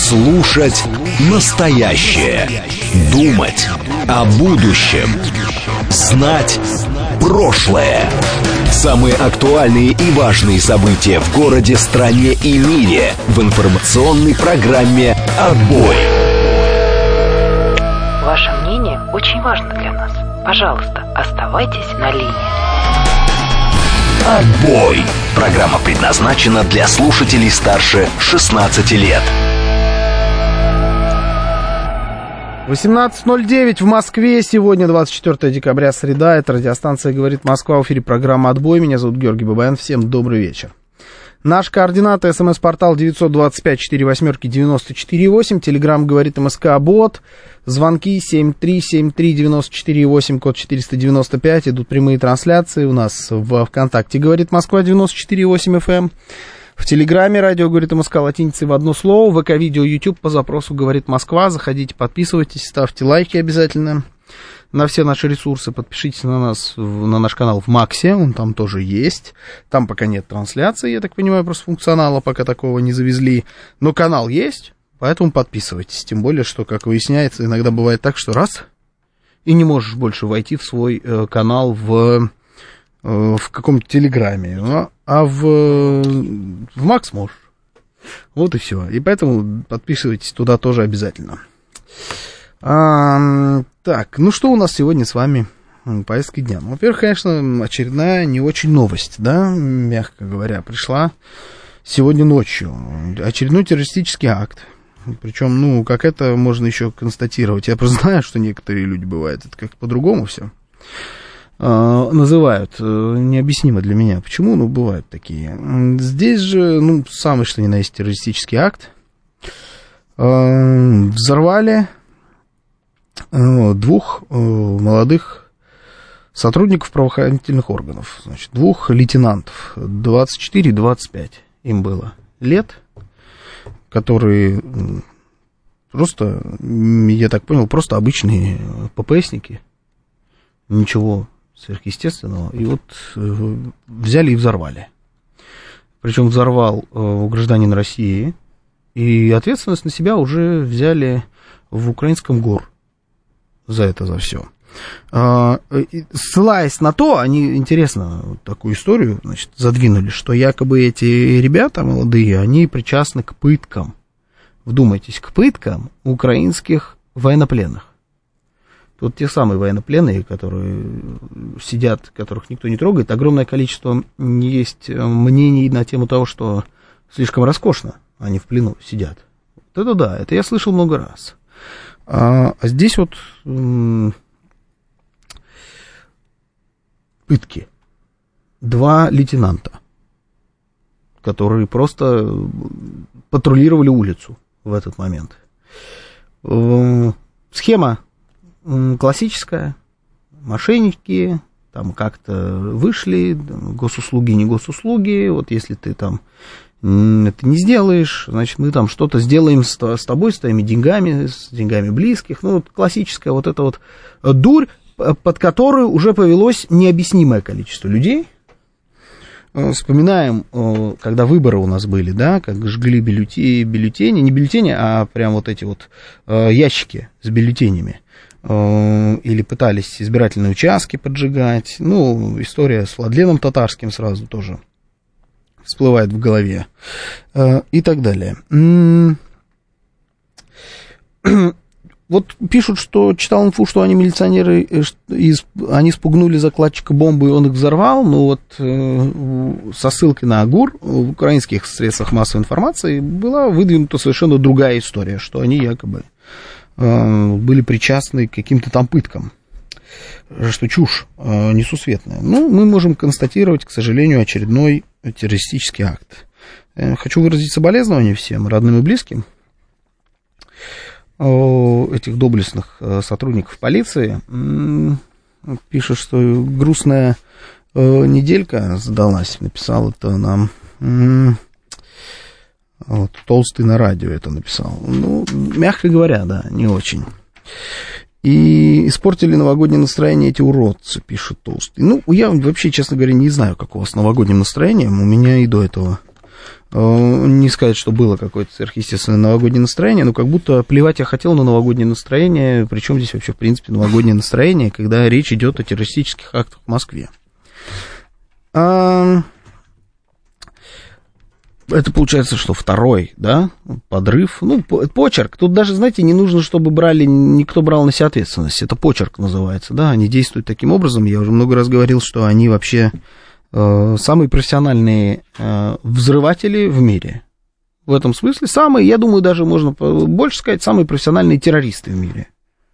Слушать настоящее. Думать о будущем. Знать прошлое. Самые актуальные и важные события в городе, стране и мире в информационной программе «Отбой». Ваше мнение очень важно для нас. Пожалуйста, оставайтесь на линии. «Отбой». Программа предназначена для слушателей старше 16 лет. 18:09 в Москве. Сегодня 24 декабря, среда. Это радиостанция «Говорит Москва». В эфире программа «Отбой». Меня зовут Георгий Бабаян. Всем добрый вечер. Наш координаты: СМС-портал 925-48-94-8. Телеграм «Говорит МСК-бот». Звонки 7373948, код 495. Идут прямые трансляции. У нас в ВКонтакте «Говорит Москва» 94,8 FM. В Телеграме радио «Говорит МСК» латиницей в одно слово. ВК-видео, YouTube по запросу «Говорит Москва». Заходите, подписывайтесь, ставьте лайки обязательно на все наши ресурсы. Подпишитесь на нас, на наш канал в Максе, он там тоже есть. Там пока нет трансляции, я так понимаю, просто функционала пока такого не завезли. Но канал есть, поэтому подписывайтесь. Тем более, что, как выясняется, иногда бывает так, что раз, и не можешь больше войти в свой канал в каком-то Телеграме. А в Макс можешь. Вот и все. И поэтому подписывайтесь туда тоже обязательно. Так, ну что у нас сегодня с вами в повестке дня? Ну, во-первых, конечно, очередная не очень новость, да, мягко говоря, пришла сегодня ночью. Очередной террористический акт. Причем, ну, как это можно еще констатировать? Я просто знаю, что некоторые люди бывают, это как-то по-другому все называют. Необъяснимо для меня. Почему? Ну, бывают такие. Здесь же, ну, самый что ни на есть террористический акт. Взорвали двух молодых сотрудников правоохранительных органов. Значит, двух лейтенантов. 24 и 25 им было лет, которые просто, я так понял, просто обычные ППСники. Ничего сверхъестественного. И вот взяли и взорвали. Причем взорвал гражданин России. И ответственность на себя уже взяли в украинском ГОР за это, за все. Ссылаясь на то, они, интересно, такую историю, значит, задвинули, что якобы эти ребята молодые, они причастны к пыткам. Вдумайтесь, к пыткам украинских военнопленных. Тут те самые военнопленные, которые сидят, которых никто не трогает. Огромное количество есть мнений на тему того, что слишком роскошно они в плену сидят. Вот это да, это я слышал много раз. А здесь вот пытки. Два лейтенанта, которые просто патрулировали улицу в этот момент. Схема классическая. Мошенники там как-то вышли, госуслуги, не госуслуги. Вот если ты там это не сделаешь, значит, мы там что-то сделаем с тобой, с твоими деньгами, с деньгами близких. Ну, вот классическая вот эта вот дурь, под которую уже повелось необъяснимое количество людей. Вспоминаем, когда выборы у нас были, да, как жгли бюллетени, не бюллетени, а прям вот эти вот ящики с бюллетенями. Или пытались избирательные участки поджигать. Ну, история с Владленом Татарским сразу тоже всплывает в голове. И так далее. Вот пишут, что читал инфу, что они милиционеры, они спугнули закладчика бомбы, и он их взорвал. Ну вот со ссылкой на ГУР в украинских средствах массовой информации была выдвинута совершенно другая история, что они якобы были причастны к каким-то там пыткам. Что чушь несусветная. Ну, мы можем констатировать, к сожалению, очередной террористический акт. Хочу выразить соболезнования всем родным и близким этих доблестных сотрудников полиции. Пишет, что грустная неделька задалась. Написал это нам вот, Толстый на радио это написал. Ну, мягко говоря, да, не очень. И испортили новогоднее настроение эти уродцы, пишет Толстый. Ну, я вообще, честно говоря, не знаю, как у вас с новогодним настроением. У меня и до этого Не сказать, что было какое-то сверхъестественное новогоднее настроение, но как будто плевать я хотел на новогоднее настроение. Причем здесь вообще, в принципе, новогоднее настроение, когда речь идет о террористических актах в Москве. Это получается, что второй, да, подрыв, ну, почерк. Тут даже, знаете, не нужно, чтобы никто брал на себя ответственность. Это почерк называется, да, они действуют таким образом. Я уже много раз говорил, что они вообще самые профессиональные взрыватели в мире. В этом смысле самые, я думаю, даже можно больше сказать, самые профессиональные террористы в мире.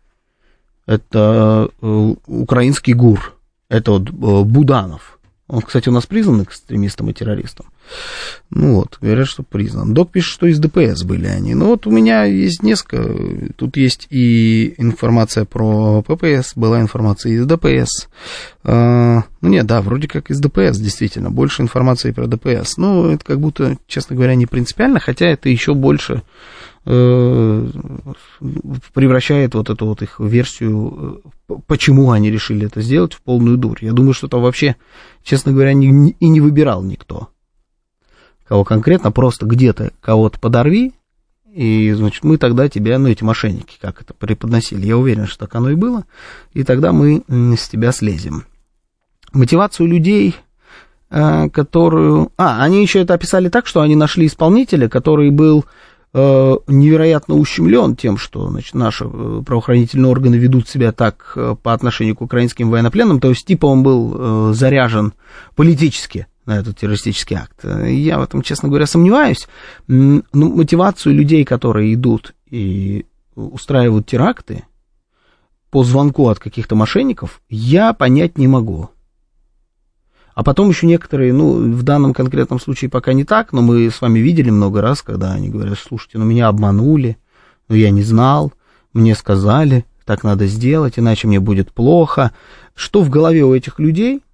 Это украинский ГУР, это вот Буданов. Он, кстати, у нас признан экстремистом и террористом. Ну вот, говорят, что признан. Док пишет, что из ДПС были они. Ну вот у меня есть несколько. Тут есть и информация про ППС, была информация из ДПС. Ну нет, да, вроде как из ДПС, действительно. Больше информации про ДПС. Ну, это как будто, честно говоря, не принципиально, хотя это еще больше превращает вот эту вот их версию, почему они решили это сделать, в полную дурь. Я думаю, что там вообще, честно говоря, и не выбирал никто. Кого конкретно, просто где-то кого-то подорви, и, значит, мы тогда тебя, ну, эти мошенники, как это преподносили, я уверен, что так оно и было, и тогда мы с тебя слезем. Мотивацию людей, которую... они еще это описали так, что они нашли исполнителя, который был невероятно ущемлен тем, что, значит, наши правоохранительные органы ведут себя так по отношению к украинским военнопленным, то есть типа он был заряжен политически на этот террористический акт. Я в этом, честно говоря, сомневаюсь. Но мотивацию людей, которые идут и устраивают теракты по звонку от каких-то мошенников, я понять не могу. А потом еще некоторые, ну, в данном конкретном случае пока не так, но мы с вами видели много раз, когда они говорят, слушайте, ну, меня обманули, ну, я не знал, мне сказали, так надо сделать, иначе мне будет плохо. Что в голове у этих людей,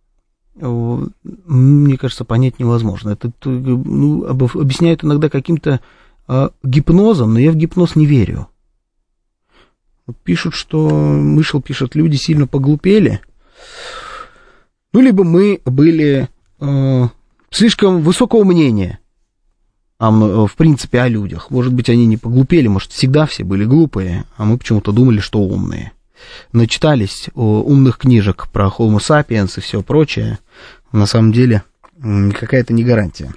мне кажется, понять невозможно. Это, ну, объясняют иногда каким-то гипнозом, но я в гипноз не верю. Пишут, что, Мышел пишет, люди сильно поглупели. Ну, либо мы были слишком высокого мнения, в принципе, о людях. Может быть, они не поглупели, может, всегда все были глупые, а мы почему-то думали, что умные. Начитались умных книжек про Homo sapiens и все прочее. На самом деле, какая-то не гарантия.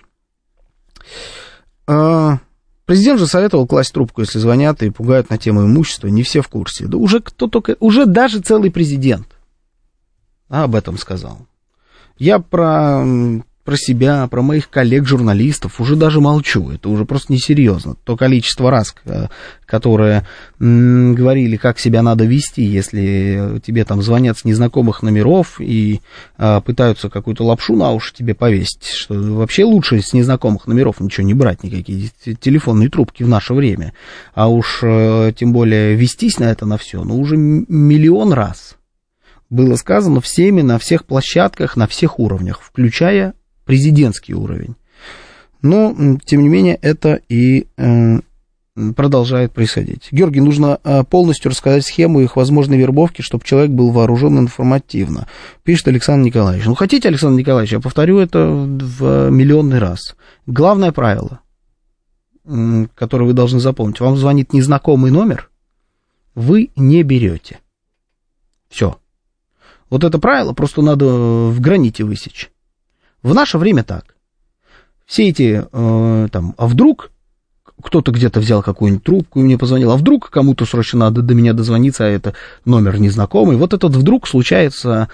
Президент же советовал класть трубку, если звонят и пугают на тему имущества. Не все в курсе. Да уже даже целый президент об этом сказал. Я про себя, про моих коллег-журналистов уже даже молчу. Это уже просто несерьезно. То количество раз, которые говорили, как себя надо вести, если тебе там звонят с незнакомых номеров и пытаются какую-то лапшу на уши тебе повесить, что вообще лучше с незнакомых номеров ничего не брать, никакие телефонные трубки в наше время. А уж тем более вестись на это на все, ну уже миллион раз было сказано всеми, на всех площадках, на всех уровнях, включая президентский уровень. Но, тем не менее, это и продолжает происходить. Георгий, нужно полностью рассказать схему их возможной вербовки, чтобы человек был вооружен информативно, пишет Александр Николаевич. Ну, хотите, Александр Николаевич, я повторю это в миллионный раз. Главное правило, которое вы должны запомнить, вам звонит незнакомый номер, вы не берете. Все. Вот это правило просто надо в граните высечь. В наше время так. Все эти, а вдруг кто-то где-то взял какую-нибудь трубку и мне позвонил, а вдруг кому-то срочно надо до меня дозвониться, а это номер незнакомый. Вот этот вдруг случается,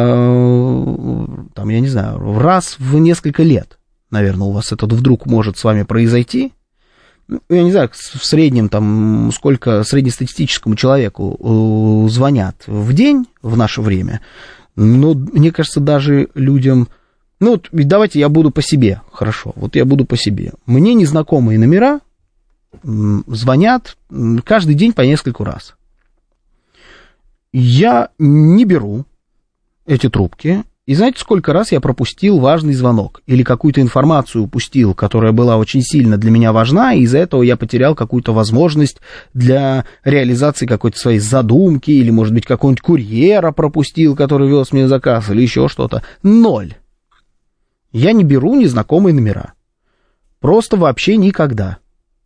там, я не знаю, раз в несколько лет, наверное, у вас этот вдруг может с вами произойти. Я не знаю, в среднем, там, сколько среднестатистическому человеку звонят в день в наше время, но, мне кажется, даже людям... Ну, вот, давайте я буду по себе, хорошо, вот я буду по себе. Мне незнакомые номера звонят каждый день по нескольку раз. Я не беру эти трубки. И знаете, сколько раз я пропустил важный звонок или какую-то информацию упустил, которая была очень сильно для меня важна, и из-за этого я потерял какую-то возможность для реализации какой-то своей задумки, или, может быть, какого-нибудь курьера пропустил, который вез мне заказ, или еще что-то. 0. Я не беру незнакомые номера. Просто вообще никогда.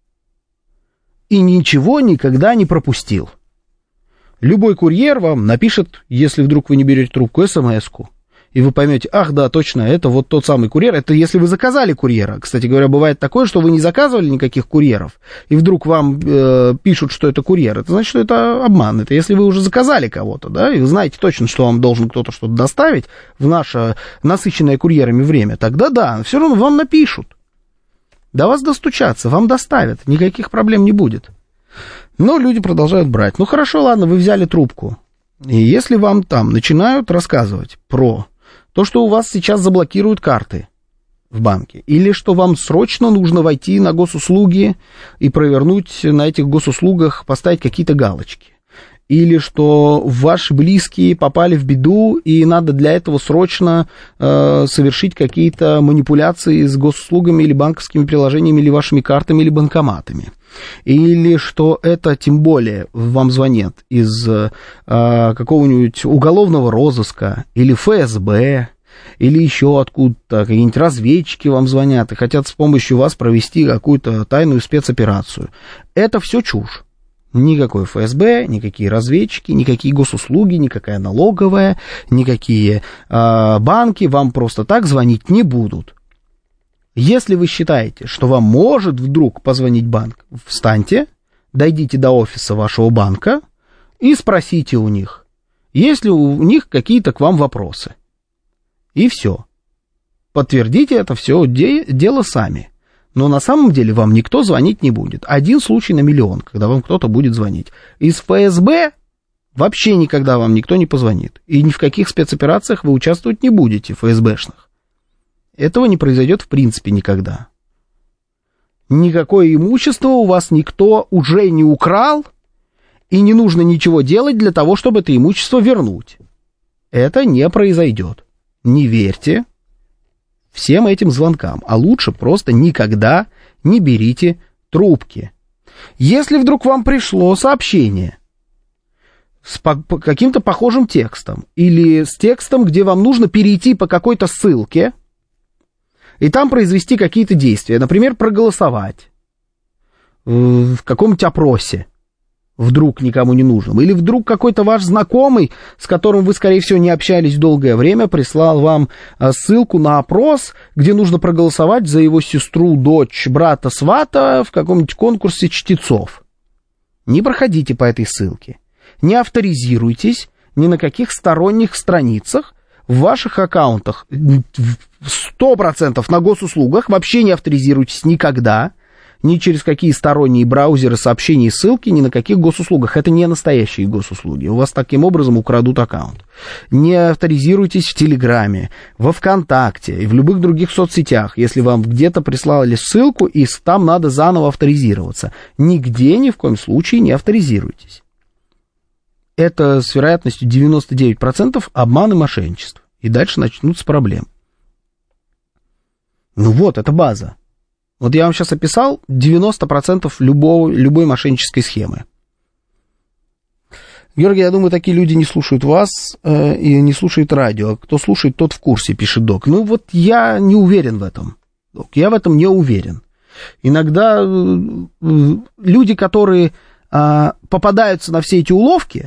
И ничего никогда не пропустил. Любой курьер вам напишет, если вдруг вы не берете трубку, смс-ку. И вы поймете, ах, да, точно, это вот тот самый курьер. Это если вы заказали курьера. Кстати говоря, бывает такое, что вы не заказывали никаких курьеров, и вдруг вам пишут, что это курьер. Это значит, что это обман. Это если вы уже заказали кого-то, да, и вы знаете точно, что вам должен кто-то что-то доставить в наше насыщенное курьерами время, тогда да, все равно вам напишут. До вас достучаться, вам доставят, никаких проблем не будет. Но люди продолжают брать. Ну, хорошо, ладно, вы взяли трубку. И если вам там начинают рассказывать про то, что у вас сейчас заблокируют карты в банке, или что вам срочно нужно войти на госуслуги и провернуть на этих госуслугах, поставить какие-то галочки, или что ваши близкие попали в беду, и надо для этого срочно совершить какие-то манипуляции с госуслугами или банковскими приложениями, или вашими картами, или банкоматами. Или что это, тем более, вам звонят из какого-нибудь уголовного розыска, или ФСБ, или еще откуда-то, какие-нибудь разведчики вам звонят и хотят с помощью вас провести какую-то тайную спецоперацию. Это все чушь. Никакой ФСБ, никакие разведчики, никакие госуслуги, никакая налоговая, никакие банки вам просто так звонить не будут. Если вы считаете, что вам может вдруг позвонить банк, встаньте, дойдите до офиса вашего банка и спросите у них, есть ли у них какие-то к вам вопросы. И все. Подтвердите это все дело сами. Но на самом деле вам никто звонить не будет. Один случай на миллион, когда вам кто-то будет звонить. Из ФСБ вообще никогда вам никто не позвонит. И ни в каких спецоперациях вы участвовать не будете, ФСБшных. Этого не произойдет в принципе никогда. Никакое имущество у вас никто уже не украл, и не нужно ничего делать для того, чтобы это имущество вернуть. Это не произойдет. Не верьте всем этим звонкам, а лучше просто никогда не берите трубки. Если вдруг вам пришло сообщение с каким-то похожим текстом, или с текстом, где вам нужно перейти по какой-то ссылке, и там произвести какие-то действия, например, проголосовать в каком-нибудь опросе, вдруг никому не нужным, или вдруг какой-то ваш знакомый, с которым вы, скорее всего, не общались долгое время, прислал вам ссылку на опрос, где нужно проголосовать за его сестру, дочь, брата, свата в каком-нибудь конкурсе чтецов. Не проходите по этой ссылке, не авторизируйтесь ни на каких сторонних страницах, в ваших аккаунтах 100% на госуслугах, вообще не авторизируйтесь никогда, ни через какие сторонние браузеры, сообщения и ссылки, ни на каких госуслугах. Это не настоящие госуслуги. У вас таким образом украдут аккаунт. Не авторизируйтесь в Телеграме, во ВКонтакте и в любых других соцсетях, если вам где-то прислали ссылку, и там надо заново авторизироваться. Нигде ни в коем случае не авторизируйтесь. Это с вероятностью 99% обман и мошенничество. И дальше начнутся проблемы. Ну вот, это база. Вот я вам сейчас описал 90% любой мошеннической схемы. Георгий, я думаю, такие люди не слушают вас и не слушают радио. Кто слушает, тот в курсе, пишет Док. Ну вот я не уверен в этом. Док, я в этом не уверен. Иногда люди, которые попадаются на все эти уловки,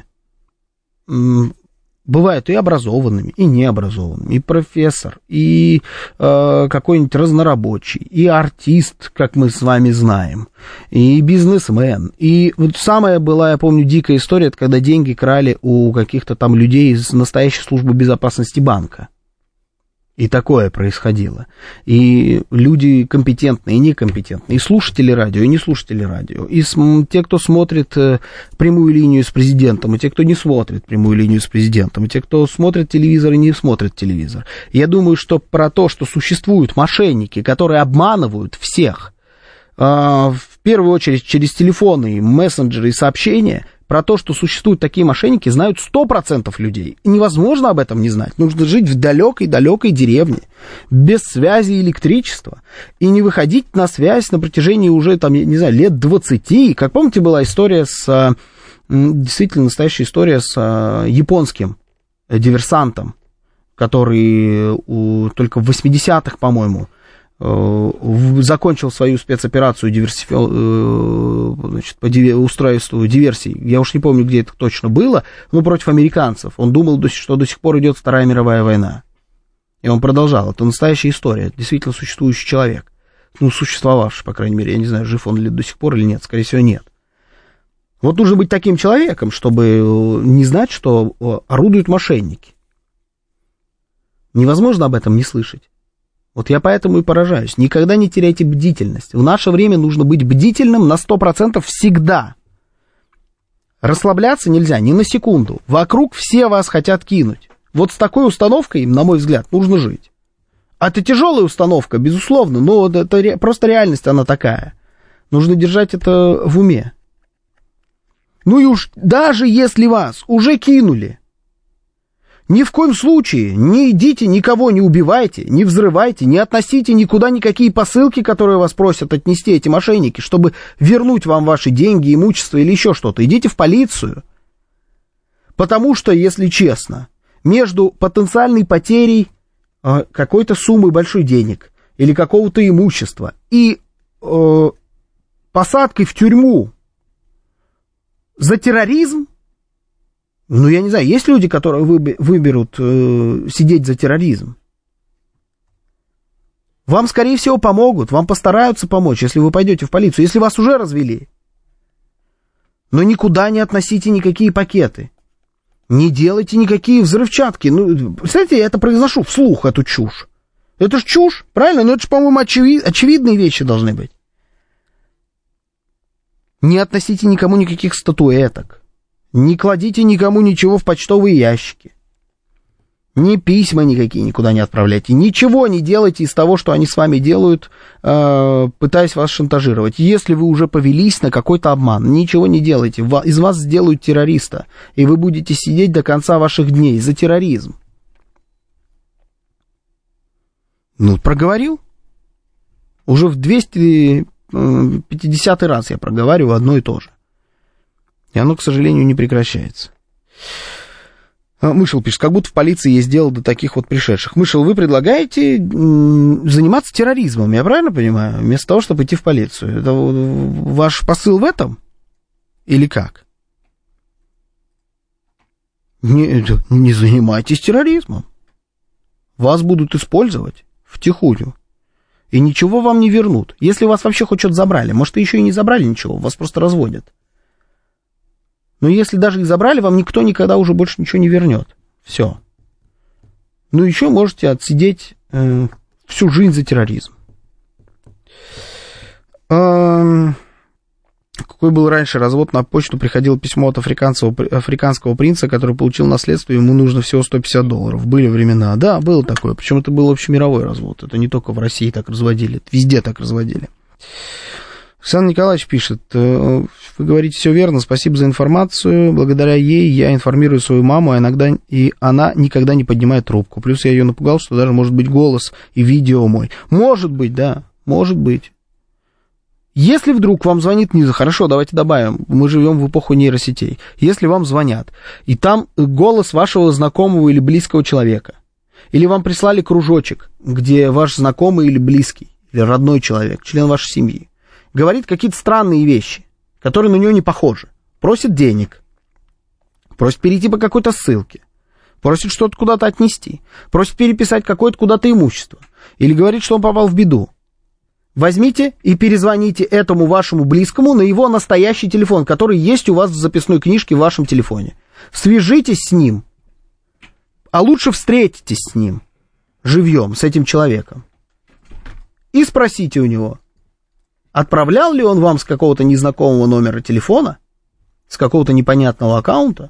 бывают и образованными, и необразованными, и профессор, и какой-нибудь разнорабочий, и артист, как мы с вами знаем, и бизнесмен. И вот самая была, я помню, дикая история, это когда деньги крали у каких-то там людей из настоящей службы безопасности банка. И такое происходило. И люди компетентные и некомпетентные, и слушатели радио, и не слушатели радио, и те, кто смотрит прямую линию с президентом, и те, кто не смотрит прямую линию с президентом, и те, кто смотрит телевизор и не смотрит телевизор. Я думаю, что про то, что существуют мошенники, которые обманывают всех, в первую очередь через телефоны, мессенджеры и сообщения, про то, что существуют такие мошенники, знают 100% людей. И невозможно об этом не знать. Нужно жить в далекой-далекой деревне, без связи и электричества, и не выходить на связь на протяжении уже, там, я не знаю, лет 20. Как помните, была история действительно настоящая история с японским диверсантом, который только в 80-х, по-моему, закончил свою спецоперацию по устройству диверсий, я уж не помню, где это точно было, но против американцев. Он думал, что до сих пор идет Вторая мировая война. И он продолжал. Это настоящая история, это действительно существующий человек. Ну, существовавший, по крайней мере. Я не знаю, жив он ли до сих пор или нет. Скорее всего, нет. Вот нужно быть таким человеком, чтобы не знать, что орудуют мошенники. Невозможно об этом не слышать. Вот я поэтому и поражаюсь. Никогда не теряйте бдительность. В наше время нужно быть бдительным на 100% всегда. Расслабляться нельзя ни на секунду. Вокруг все вас хотят кинуть. Вот с такой установкой, на мой взгляд, нужно жить. А это тяжелая установка, безусловно, но это просто реальность, она такая. Нужно держать это в уме. Ну и уж даже если вас уже кинули, ни в коем случае не идите, никого не убивайте, не взрывайте, не относите никуда никакие посылки, которые вас просят отнести эти мошенники, чтобы вернуть вам ваши деньги, имущество или еще что-то. Идите в полицию. Потому что, если честно, между потенциальной потерей какой-то суммы большой денег или какого-то имущества и посадкой в тюрьму за терроризм, ну, я не знаю, есть люди, которые выберут сидеть за терроризм? Вам, скорее всего, помогут, вам постараются помочь, если вы пойдете в полицию, если вас уже развели. Но никуда не относите никакие пакеты. Не делайте никакие взрывчатки. Ну, кстати, я это произношу вслух, эту чушь. Это ж чушь, правильно? Ну, это же, по-моему, очевидные вещи должны быть. Не относите никому никаких статуэток. Не кладите никому ничего в почтовые ящики. Ни письма никакие никуда не отправляйте. Ничего не делайте из того, что они с вами делают, пытаясь вас шантажировать. Если вы уже повелись на какой-то обман, ничего не делайте. Из вас сделают террориста. И вы будете сидеть до конца ваших дней за терроризм. Ну, проговорил. Уже в 250-й раз я проговариваю одно и то же. И оно, к сожалению, не прекращается. Мышел пишет, как будто в полиции есть дело до таких вот пришедших. Мышел, вы предлагаете заниматься терроризмом, я правильно понимаю? Вместо того, чтобы идти в полицию. Это ваш посыл в этом? Или как? Не занимайтесь терроризмом. Вас будут использовать втихую. И ничего вам не вернут. Если вас вообще хоть что-то забрали, может, и еще и не забрали ничего, вас просто разводят. Но если даже их забрали, вам никто никогда уже больше ничего не вернет. Все. Ну, еще можете отсидеть всю жизнь за терроризм. Какой был раньше развод? На почту приходило письмо от африканского принца, который получил наследство, ему нужно всего $150. Были времена. Да, было такое. Причем это был общемировой развод. Это не только в России так разводили, это везде так разводили. Александр Николаевич пишет, вы говорите все верно, спасибо за информацию, благодаря ей я информирую свою маму, и она никогда не поднимает трубку. Плюс я ее напугал, что даже может быть голос и видео мой. Может быть, да, может быть. Если вдруг вам звонит, хорошо, давайте добавим, мы живем в эпоху нейросетей. Если вам звонят, и там голос вашего знакомого или близкого человека, или вам прислали кружочек, где ваш знакомый или близкий, или родной человек, член вашей семьи, говорит какие-то странные вещи, которые на него не похожи. Просит денег, просит перейти по какой-то ссылке, просит что-то куда-то отнести, просит переписать какое-то куда-то имущество, или говорит, что он попал в беду. Возьмите и перезвоните этому вашему близкому на его настоящий телефон, который есть у вас в записной книжке в вашем телефоне. Свяжитесь с ним, а лучше встретитесь с ним живьем, с этим человеком, и спросите у него, отправлял ли он вам с какого-то незнакомого номера телефона, с какого-то непонятного аккаунта,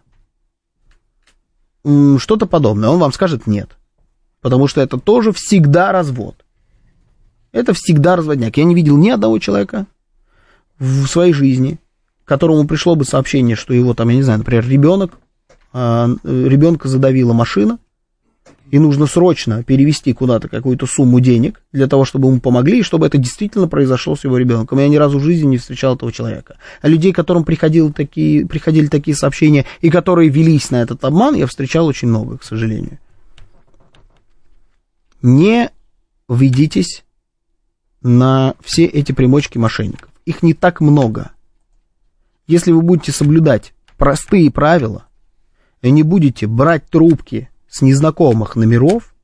что-то подобное. Он вам скажет нет. Потому что это тоже всегда развод. Это всегда разводняк. Я не видел ни одного человека в своей жизни, которому пришло бы сообщение, что его там, я не знаю, например, ребенка задавила машина, и нужно срочно перевести куда-то какую-то сумму денег для того, чтобы ему помогли, и чтобы это действительно произошло с его ребенком. Я ни разу в жизни не встречал этого человека. А людей, которым приходили такие сообщения, и которые велись на этот обман, я встречал очень много, к сожалению. Не ведитесь на все эти примочки мошенников. Их не так много. Если вы будете соблюдать простые правила и не будете брать трубки с незнакомых номеров,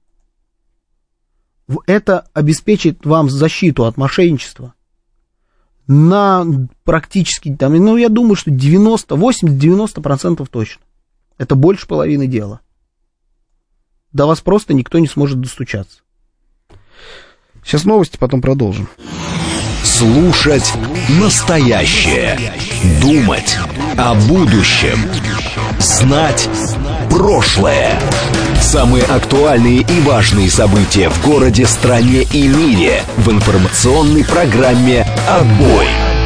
это обеспечит вам защиту от мошенничества на практически, там, ну, я думаю, что 80-90% точно. Это больше половины дела. До вас просто никто не сможет достучаться. Сейчас новости, потом продолжим. Слушать настоящее. Думать о будущем. Знать прошлое. Самые актуальные и важные события в городе, стране и мире в информационной программе «Отбой».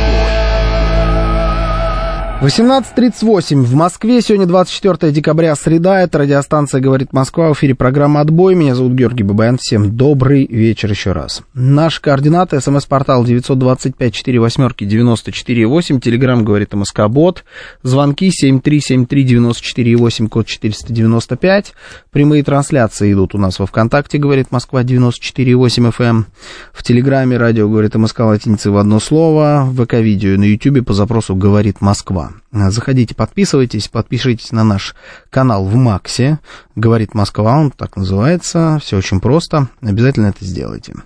18:38 в Москве. Сегодня 24 декабря, среда. Это радиостанция «Говорит Москва». В эфире программа «Отбой». Меня зовут Георгий Бабаян. Всем добрый вечер еще раз. Наши координаты. СМС-портал 925-48-94-8. Телеграм «Говорит МСК-бот». Звонки 7373-94-8, код 495. Прямые трансляции идут у нас во ВКонтакте «Говорит Москва» 94,8 FM. В Телеграме радио «Говорит МСК» латиницей в одно слово. В ВК-видео и на Ютубе по запросу «Говорит Москва». Заходите, подписывайтесь, подпишитесь на наш канал в Максе. «Говорит Москва», он так называется. Все очень просто. Обязательно это сделайте.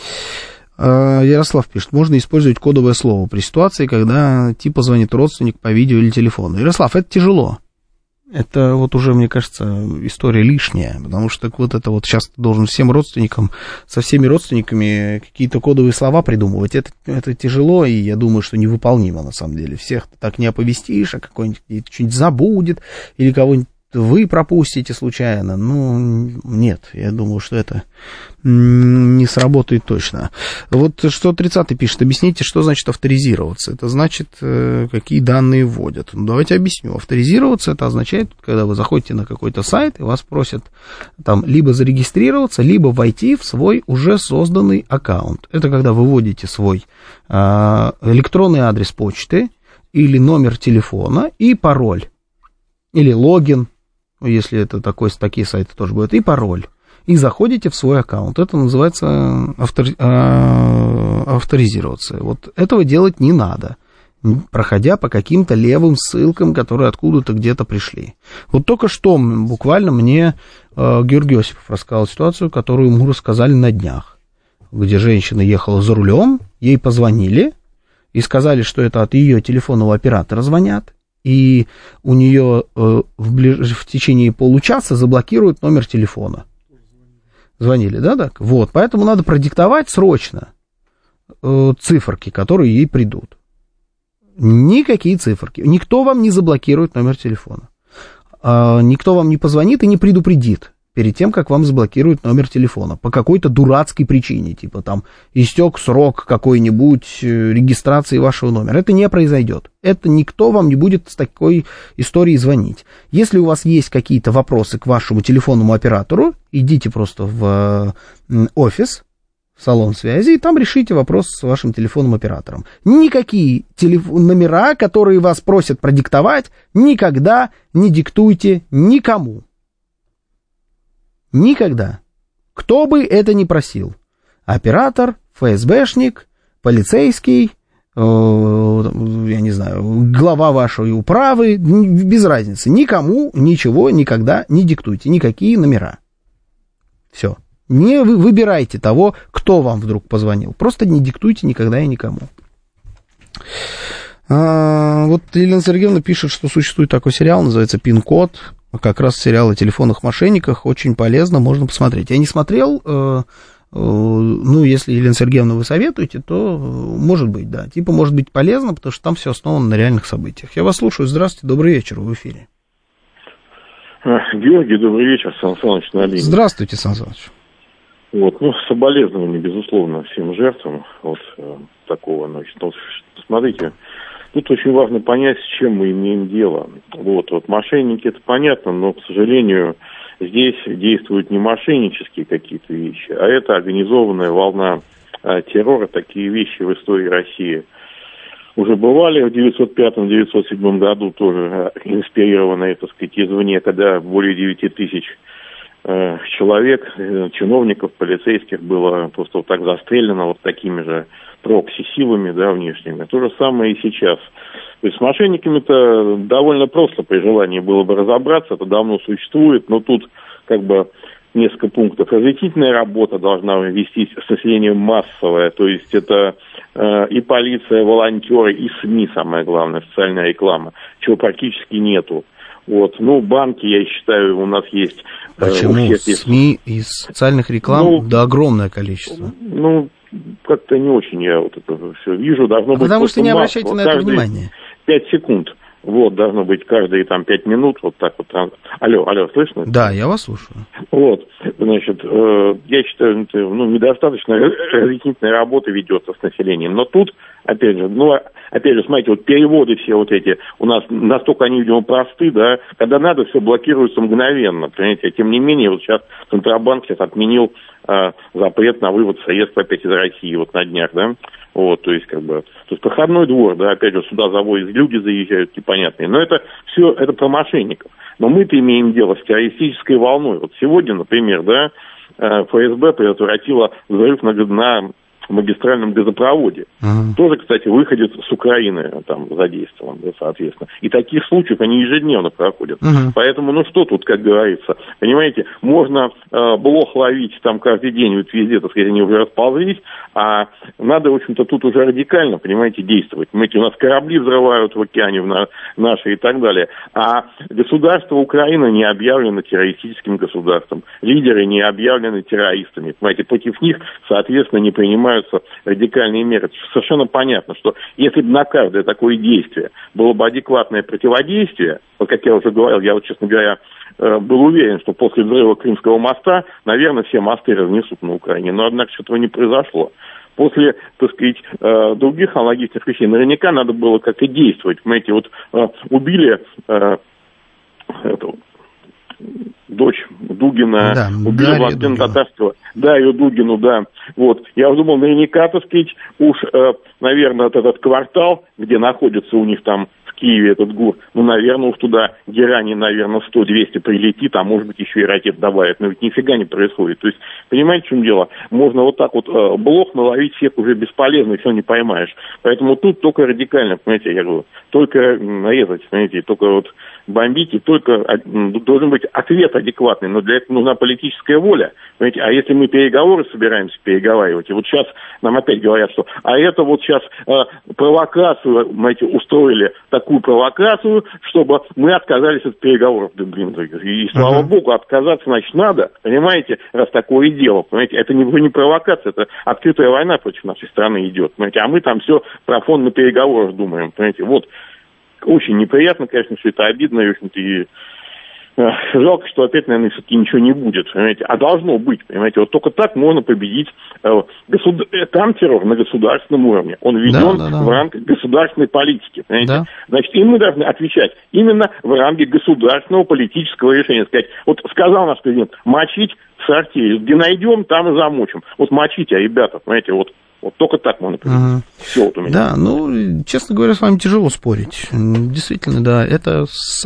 Ярослав пишет, можно использовать кодовое слово при ситуации, когда типа звонит родственник по видео или телефону. Ярослав, это тяжело. Это вот уже, мне кажется, история лишняя, потому что вот это вот сейчас ты должен всем родственникам, со всеми родственниками какие-то кодовые слова придумывать. Это тяжело, и я думаю, что невыполнимо на самом деле. Всех ты так не оповестишь, а какой-нибудь что-нибудь забудет, или кого-нибудь вы пропустите случайно. Ну, нет, я думаю, что это не сработает точно. Вот что 30-й пишет, объясните, что значит авторизироваться. Это значит, какие данные вводят. Ну, давайте объясню. Авторизироваться, это означает, когда вы заходите на какой-то сайт, и вас просят там либо зарегистрироваться, либо войти в свой уже созданный аккаунт. Это когда вы вводите свой электронный адрес почты или номер телефона и пароль, или логин, если это такие сайты тоже будут, и пароль. И заходите в свой аккаунт. Это называется авторизироваться. Вот этого делать не надо, проходя по каким-то левым ссылкам, которые откуда-то где-то пришли. Вот только что буквально мне Георгий Осипов рассказал ситуацию, которую ему рассказали на днях, где женщина ехала за рулем, ей позвонили и сказали, что это от ее телефонного оператора звонят. И у нее в течение получаса заблокируют номер телефона. Звонили, да, так? Вот, поэтому надо продиктовать срочно циферки, которые ей придут. Никакие циферки. Никто вам не заблокирует номер телефона. Никто вам не позвонит и не предупредит перед тем, как вам заблокируют номер телефона. По какой-то дурацкой причине. Типа там истек срок какой-нибудь регистрации вашего номера. Это не произойдет. Это никто вам не будет с такой историей звонить. Если у вас есть какие-то вопросы к вашему телефонному оператору, идите просто в офис, в салон связи, и там решите вопрос с вашим телефонным оператором. Никакие номера, которые вас просят продиктовать, никогда не диктуйте никому. Никогда. Кто бы это ни просил. Оператор, ФСБшник, полицейский, я не знаю, глава вашей управы, без разницы. Никому ничего никогда не диктуйте. Никакие номера. Все. Не выбирайте того, кто вам вдруг позвонил. Просто не диктуйте никогда и никому. Вот Елена Сергеевна пишет, что существует такой сериал, называется «Пин-код». Как раз сериал о телефонных мошенниках. Очень полезно, можно посмотреть. Я не смотрел, ну, если, Елена Сергеевна, вы советуете, то может быть, да. Типа, может быть полезно, потому что там все основано на реальных событиях. Я вас слушаю. Здравствуйте, добрый вечер, вы в эфире. Георгий, добрый вечер, Сан Саныч на линии. Здравствуйте, Сан Саныч. Вот, ну, соболезнования, безусловно, всем жертвам вот такого, значит, вот, смотрите, тут очень важно понять, с чем мы имеем дело. Вот мошенники, это понятно, но, к сожалению, здесь действуют не мошеннические какие-то вещи, а это организованная волна террора. Такие вещи в истории России уже бывали в 905-907 году, тоже инспирированные, так сказать, извне, когда более 9 тысяч человек, чиновников, полицейских было просто вот так застрелено вот такими же прокси-силами, да, внешними. То же самое и сейчас. То есть с мошенниками-то довольно просто при желании было бы разобраться, это давно существует, но тут как бы несколько пунктов. Разъяснительная работа должна вестись с населением массовая, то есть это и полиция, волонтеры, и СМИ, самое главное, социальная реклама, чего практически нету. Вот. Ну, банки, я считаю, у нас есть... Почему? СМИ из социальных реклам, да, огромное количество. Ну, как-то не очень я вот это все вижу. Должно быть потому что не обращайте на это внимания. 5 секунд. Вот, должно быть каждые там 5 минут, вот так вот. Алло, слышно? Да, я вас слушаю. Вот, значит, я считаю, недостаточно разъяснительной работы ведется с населением. Но тут, опять же, смотрите, вот переводы все вот эти, у нас настолько они, видимо, просты, да, когда надо, все блокируется мгновенно, понимаете. Тем не менее, вот сейчас Центробанк отменил запрет на вывод средств опять из России, вот на днях, да. Вот, то есть, проходной двор, да, опять же, сюда завозят, люди заезжают непонятные. Но это все, это про мошенников. Но мы-то имеем дело с террористической волной. Вот сегодня, например, да, ФСБ предотвратила взрыв на магистральном газопроводе. Тоже, кстати, выходит с Украины там задействован, да, соответственно. И таких случаев они ежедневно проходят. Поэтому, что тут, как говорится, понимаете, можно блох ловить там каждый день, вот везде, так сказать, они уже расползлись, а надо, в общем-то, тут уже радикально, понимаете, действовать. Понимаете, у нас корабли взрывают в океане наши и так далее. А государство Украины не объявлено террористическим государством. Лидеры не объявлены террористами. Понимаете, против них, соответственно, не принимают радикальные меры. Совершенно понятно, что если бы на каждое такое действие было бы адекватное противодействие, вот как я уже говорил, я вот, честно говоря, был уверен, что после взрыва Крымского моста, наверное, все мосты разнесут на Украине, но, однако, этого не произошло. После, так сказать, других аналогичных вещей наверняка надо было как-то действовать. Понимаете, вот убили дочь Дугина, да, убила Владимира Татарского. Да, ее Дугину, да. Вот. Я думал, наверняка, так сказать, наверное, этот квартал, где находится у них там в Киеве этот ГУР, наверное, уж туда герани, наверное, 100-200 прилетит, а может быть, еще и ракет добавят. Но ведь нифига не происходит. То есть, понимаете, в чем дело? Можно вот так вот блох наловить, всех уже бесполезно, и все не поймаешь. Поэтому тут только радикально, понимаете, я говорю, только нарезать, понимаете, только вот бомбить, и только должен быть ответ адекватный, но для этого нужна политическая воля, понимаете, а если мы переговоры собираемся переговаривать, и вот сейчас нам опять говорят, что, а это вот сейчас провокацию, понимаете, устроили, такую провокацию, чтобы мы отказались от переговоров, и слава богу, отказаться, значит, надо, понимаете, раз такое дело, понимаете, это не провокация, это открытая война против нашей страны идет, понимаете, а мы там все про фон на переговорах думаем, понимаете, вот. Очень неприятно, конечно, все это обидно, и, в общем-то, и жалко, что опять, наверное, все-таки ничего не будет, понимаете, а должно быть, понимаете, вот только так можно победить там террор на государственном уровне, он введен в рамках государственной политики, понимаете, значит, и мы должны отвечать именно в рамке государственного политического решения, сказать, вот сказал наш президент, мочить в сортире, где найдем, там и замочим, вот мочите, ребята, понимаете, вот только так можно победить. Все вот у меня. Да, честно говоря, с вами тяжело спорить. Действительно, да, это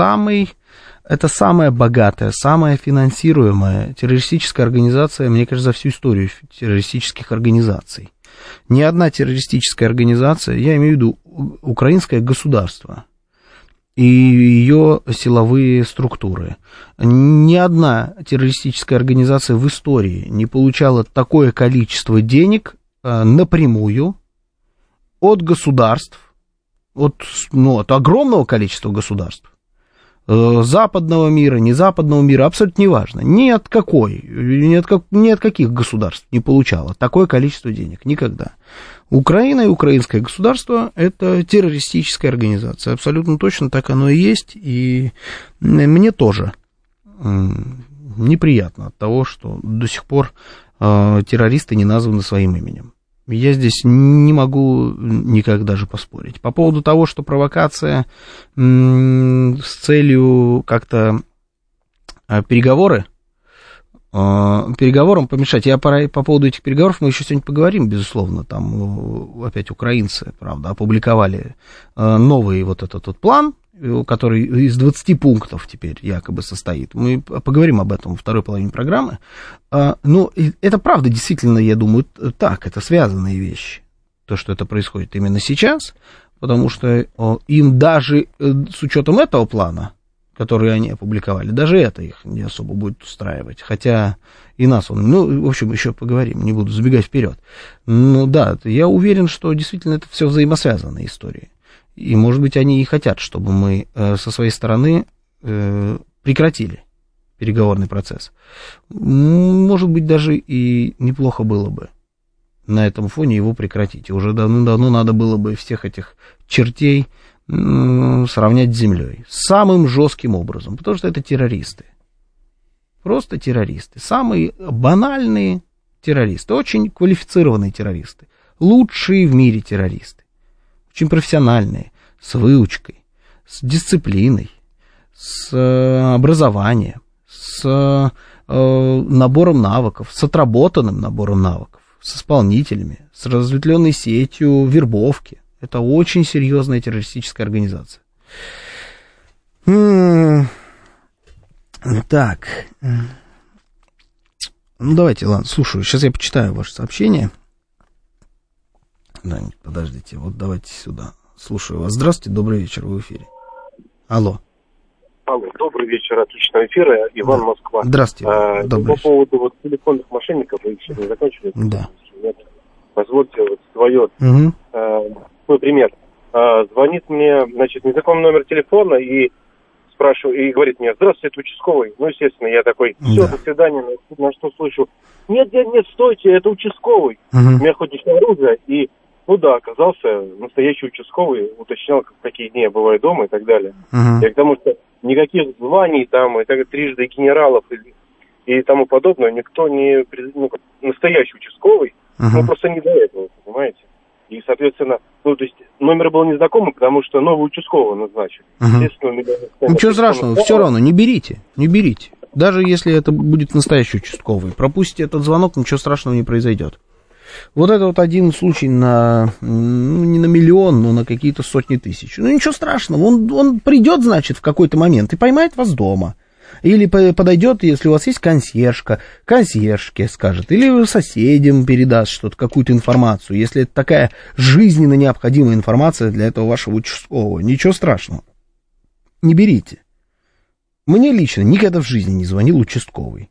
самая богатая, самая финансируемая террористическая организация, мне кажется, за всю историю террористических организаций. Ни одна террористическая организация, я имею в виду украинское государство и ее силовые структуры, ни одна террористическая организация в истории не получала такое количество денег напрямую от государств, от огромного количества государств, западного мира, не западного мира, абсолютно неважно, ни от каких государств не получала такое количество денег, никогда. Украина и украинское государство – это террористическая организация, абсолютно точно так оно и есть, и мне тоже неприятно от того, что до сих пор террористы не названы своим именем. Я здесь не могу никак даже поспорить. По поводу того, что провокация с целью как-то переговорам помешать. По поводу этих переговоров мы еще сегодня поговорим, безусловно. Там опять украинцы, правда, опубликовали новый вот этот вот план который из 20 пунктов теперь якобы состоит. Мы поговорим об этом во второй половине программы. Но это правда, действительно, я думаю, так, это связанные вещи. То, что это происходит именно сейчас, потому что им даже с учетом этого плана, который они опубликовали, даже это их не особо будет устраивать. Хотя и нас он... Ну, в общем, еще поговорим, не буду забегать вперед. Ну да, я уверен, что действительно это все взаимосвязанные истории. И, может быть, они и хотят, чтобы мы со своей стороны прекратили переговорный процесс. Может быть, даже и неплохо было бы на этом фоне его прекратить. И уже давно надо было бы всех этих чертей сравнять с землей. Самым жестким образом. Потому что это террористы. Просто террористы. Самые банальные террористы. Очень квалифицированные террористы. Лучшие в мире террористы. Очень профессиональные, с выучкой, с дисциплиной, с образованием, с набором навыков, с отработанным набором навыков, с исполнителями, с разветвленной сетью вербовки. Это очень серьезная террористическая организация. Так. Ну, давайте, ладно, слушаю. Сейчас я почитаю ваше сообщение. Да, подождите, вот давайте сюда. Слушаю вас. Здравствуйте, добрый вечер, вы в эфире. Алло. Алло, добрый вечер, отличного эфира, Иван, да. Москва. Здравствуйте, добрый вечер. По поводу вот телефонных мошенников, вы еще не закончили? Да. Позвольте вот свой пример. Звонит мне, значит, незнакомый номер телефона и спрашивает, и говорит мне: здравствуйте, это участковый. Ну, естественно, я такой: все, до свидания, на что слышу: нет, стойте, это участковый. У меня хоть и оружие, и, ну да, оказался настоящий участковый, уточнял, как такие дни я бываю дома и так далее. Я к тому, что никаких званий там, и так трижды генералов и тому подобное, никто не, ну, настоящий участковый, ну, просто не до этого, понимаете? И, соответственно, ну, то есть номер был незнакомый, потому что новый участковый назначили. Ничего страшного, все равно, не берите. Даже если это будет настоящий участковый, пропустите этот звонок, ничего страшного не произойдет. Вот это вот один случай на, ну, не на миллион, но на какие-то сотни тысяч. Ну, ничего страшного, он придет, значит, в какой-то момент и поймает вас дома. Или подойдет, если у вас есть консьержка, консьержке скажет, или соседям передаст что-то, какую-то информацию, если это такая жизненно необходимая информация для этого вашего участкового. Ничего страшного. Не берите. Мне лично никогда в жизни не звонил участковый.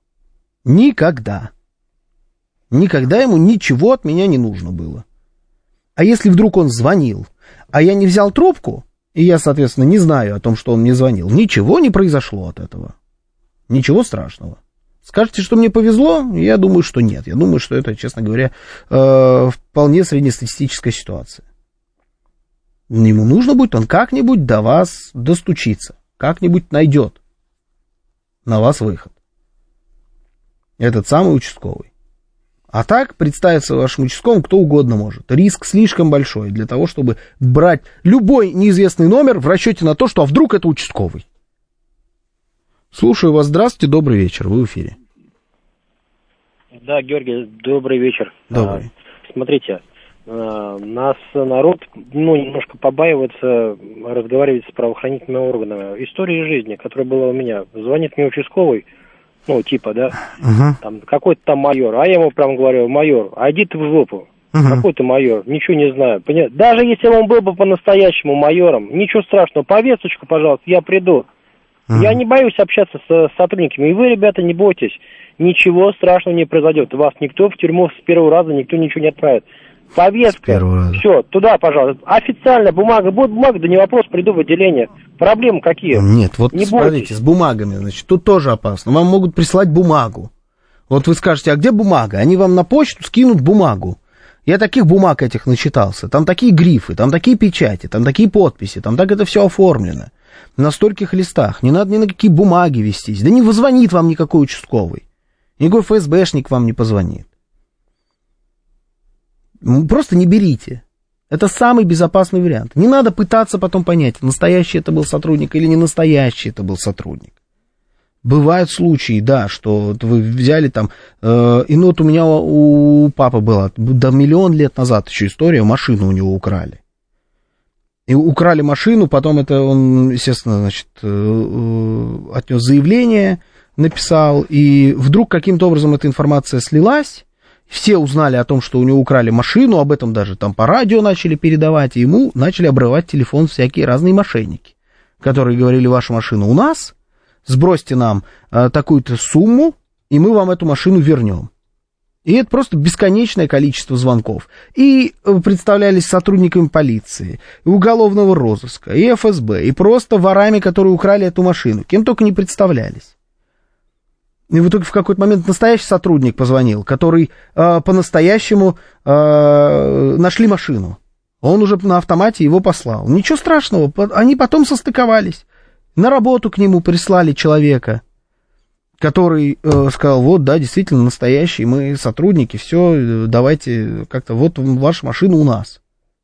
Никогда. Никогда ему ничего от меня не нужно было. А если вдруг он звонил, а я не взял трубку, и я, соответственно, не знаю о том, что он мне звонил, ничего не произошло от этого. Ничего страшного. Скажете, что мне повезло? Я думаю, что нет. Я думаю, что это, честно говоря, вполне среднестатистическая ситуация. Ему нужно будет, он как-нибудь до вас достучится. Как-нибудь найдет на вас выход. Этот самый участковый. А так представиться вашему участковому кто угодно может. Риск слишком большой для того, чтобы брать любой неизвестный номер в расчете на то, что а вдруг это участковый. Слушаю вас. Здравствуйте, добрый вечер. Вы в эфире. Да, Георгий, добрый вечер. Добрый. Смотрите, нас народ, немножко побаивается разговаривать с правоохранительными органами. История жизни, которая была у меня. Звонит мне участковый, там какой-то там майор. А я ему прям говорю: майор, а иди ты в жопу. Какой ты майор? Ничего не знаю. Даже если он был бы по-настоящему майором, ничего страшного. Повесточку, пожалуйста, я приду. Я не боюсь общаться с сотрудниками. И вы, ребята, не бойтесь. Ничего страшного не произойдет. Вас никто в тюрьму с первого раза никто ничего не отправит. Повестка. Все, туда, пожалуйста. Официально бумага. Будет бумага, да не вопрос, приду в отделение. Проблемы какие? Нет, вот не смотрите, бойтесь. с бумагами, значит, тут тоже опасно. Вам могут прислать бумагу. Вот вы скажете: а где бумага? Они вам на почту скинут бумагу. Я таких бумаг этих начитался. Там такие грифы, там такие печати, там такие подписи, там так это все оформлено. На стольких листах. Не надо ни на какие бумаги вестись. Да не позвонит вам никакой участковый. Никакой ФСБшник вам не позвонит. Просто не берите. Это самый безопасный вариант. Не надо пытаться потом понять, настоящий это был сотрудник или не настоящий это был сотрудник. Бывают случаи, да, что вы взяли там... вот у меня у папы была, да, миллион лет назад еще история, машину у него украли. И украли машину, потом это он, естественно, значит, отнес заявление, написал, и вдруг каким-то образом эта информация слилась, все узнали о том, что у него украли машину, об этом даже там по радио начали передавать, и ему начали обрывать телефон всякие разные мошенники, которые говорили: ваша машина у нас, сбросьте нам такую-то сумму, и мы вам эту машину вернем. И это просто бесконечное количество звонков. И представлялись сотрудниками полиции, и уголовного розыска, и ФСБ, и просто ворами, которые украли эту машину. Кем только не представлялись. И в итоге в какой-то момент настоящий сотрудник позвонил, который по-настоящему нашли машину. Он уже на автомате его послал. Ничего страшного, они потом состыковались. На работу к нему прислали человека, который сказал: вот, да, действительно настоящий, мы сотрудники, все, давайте как-то, вот ваша машина у нас.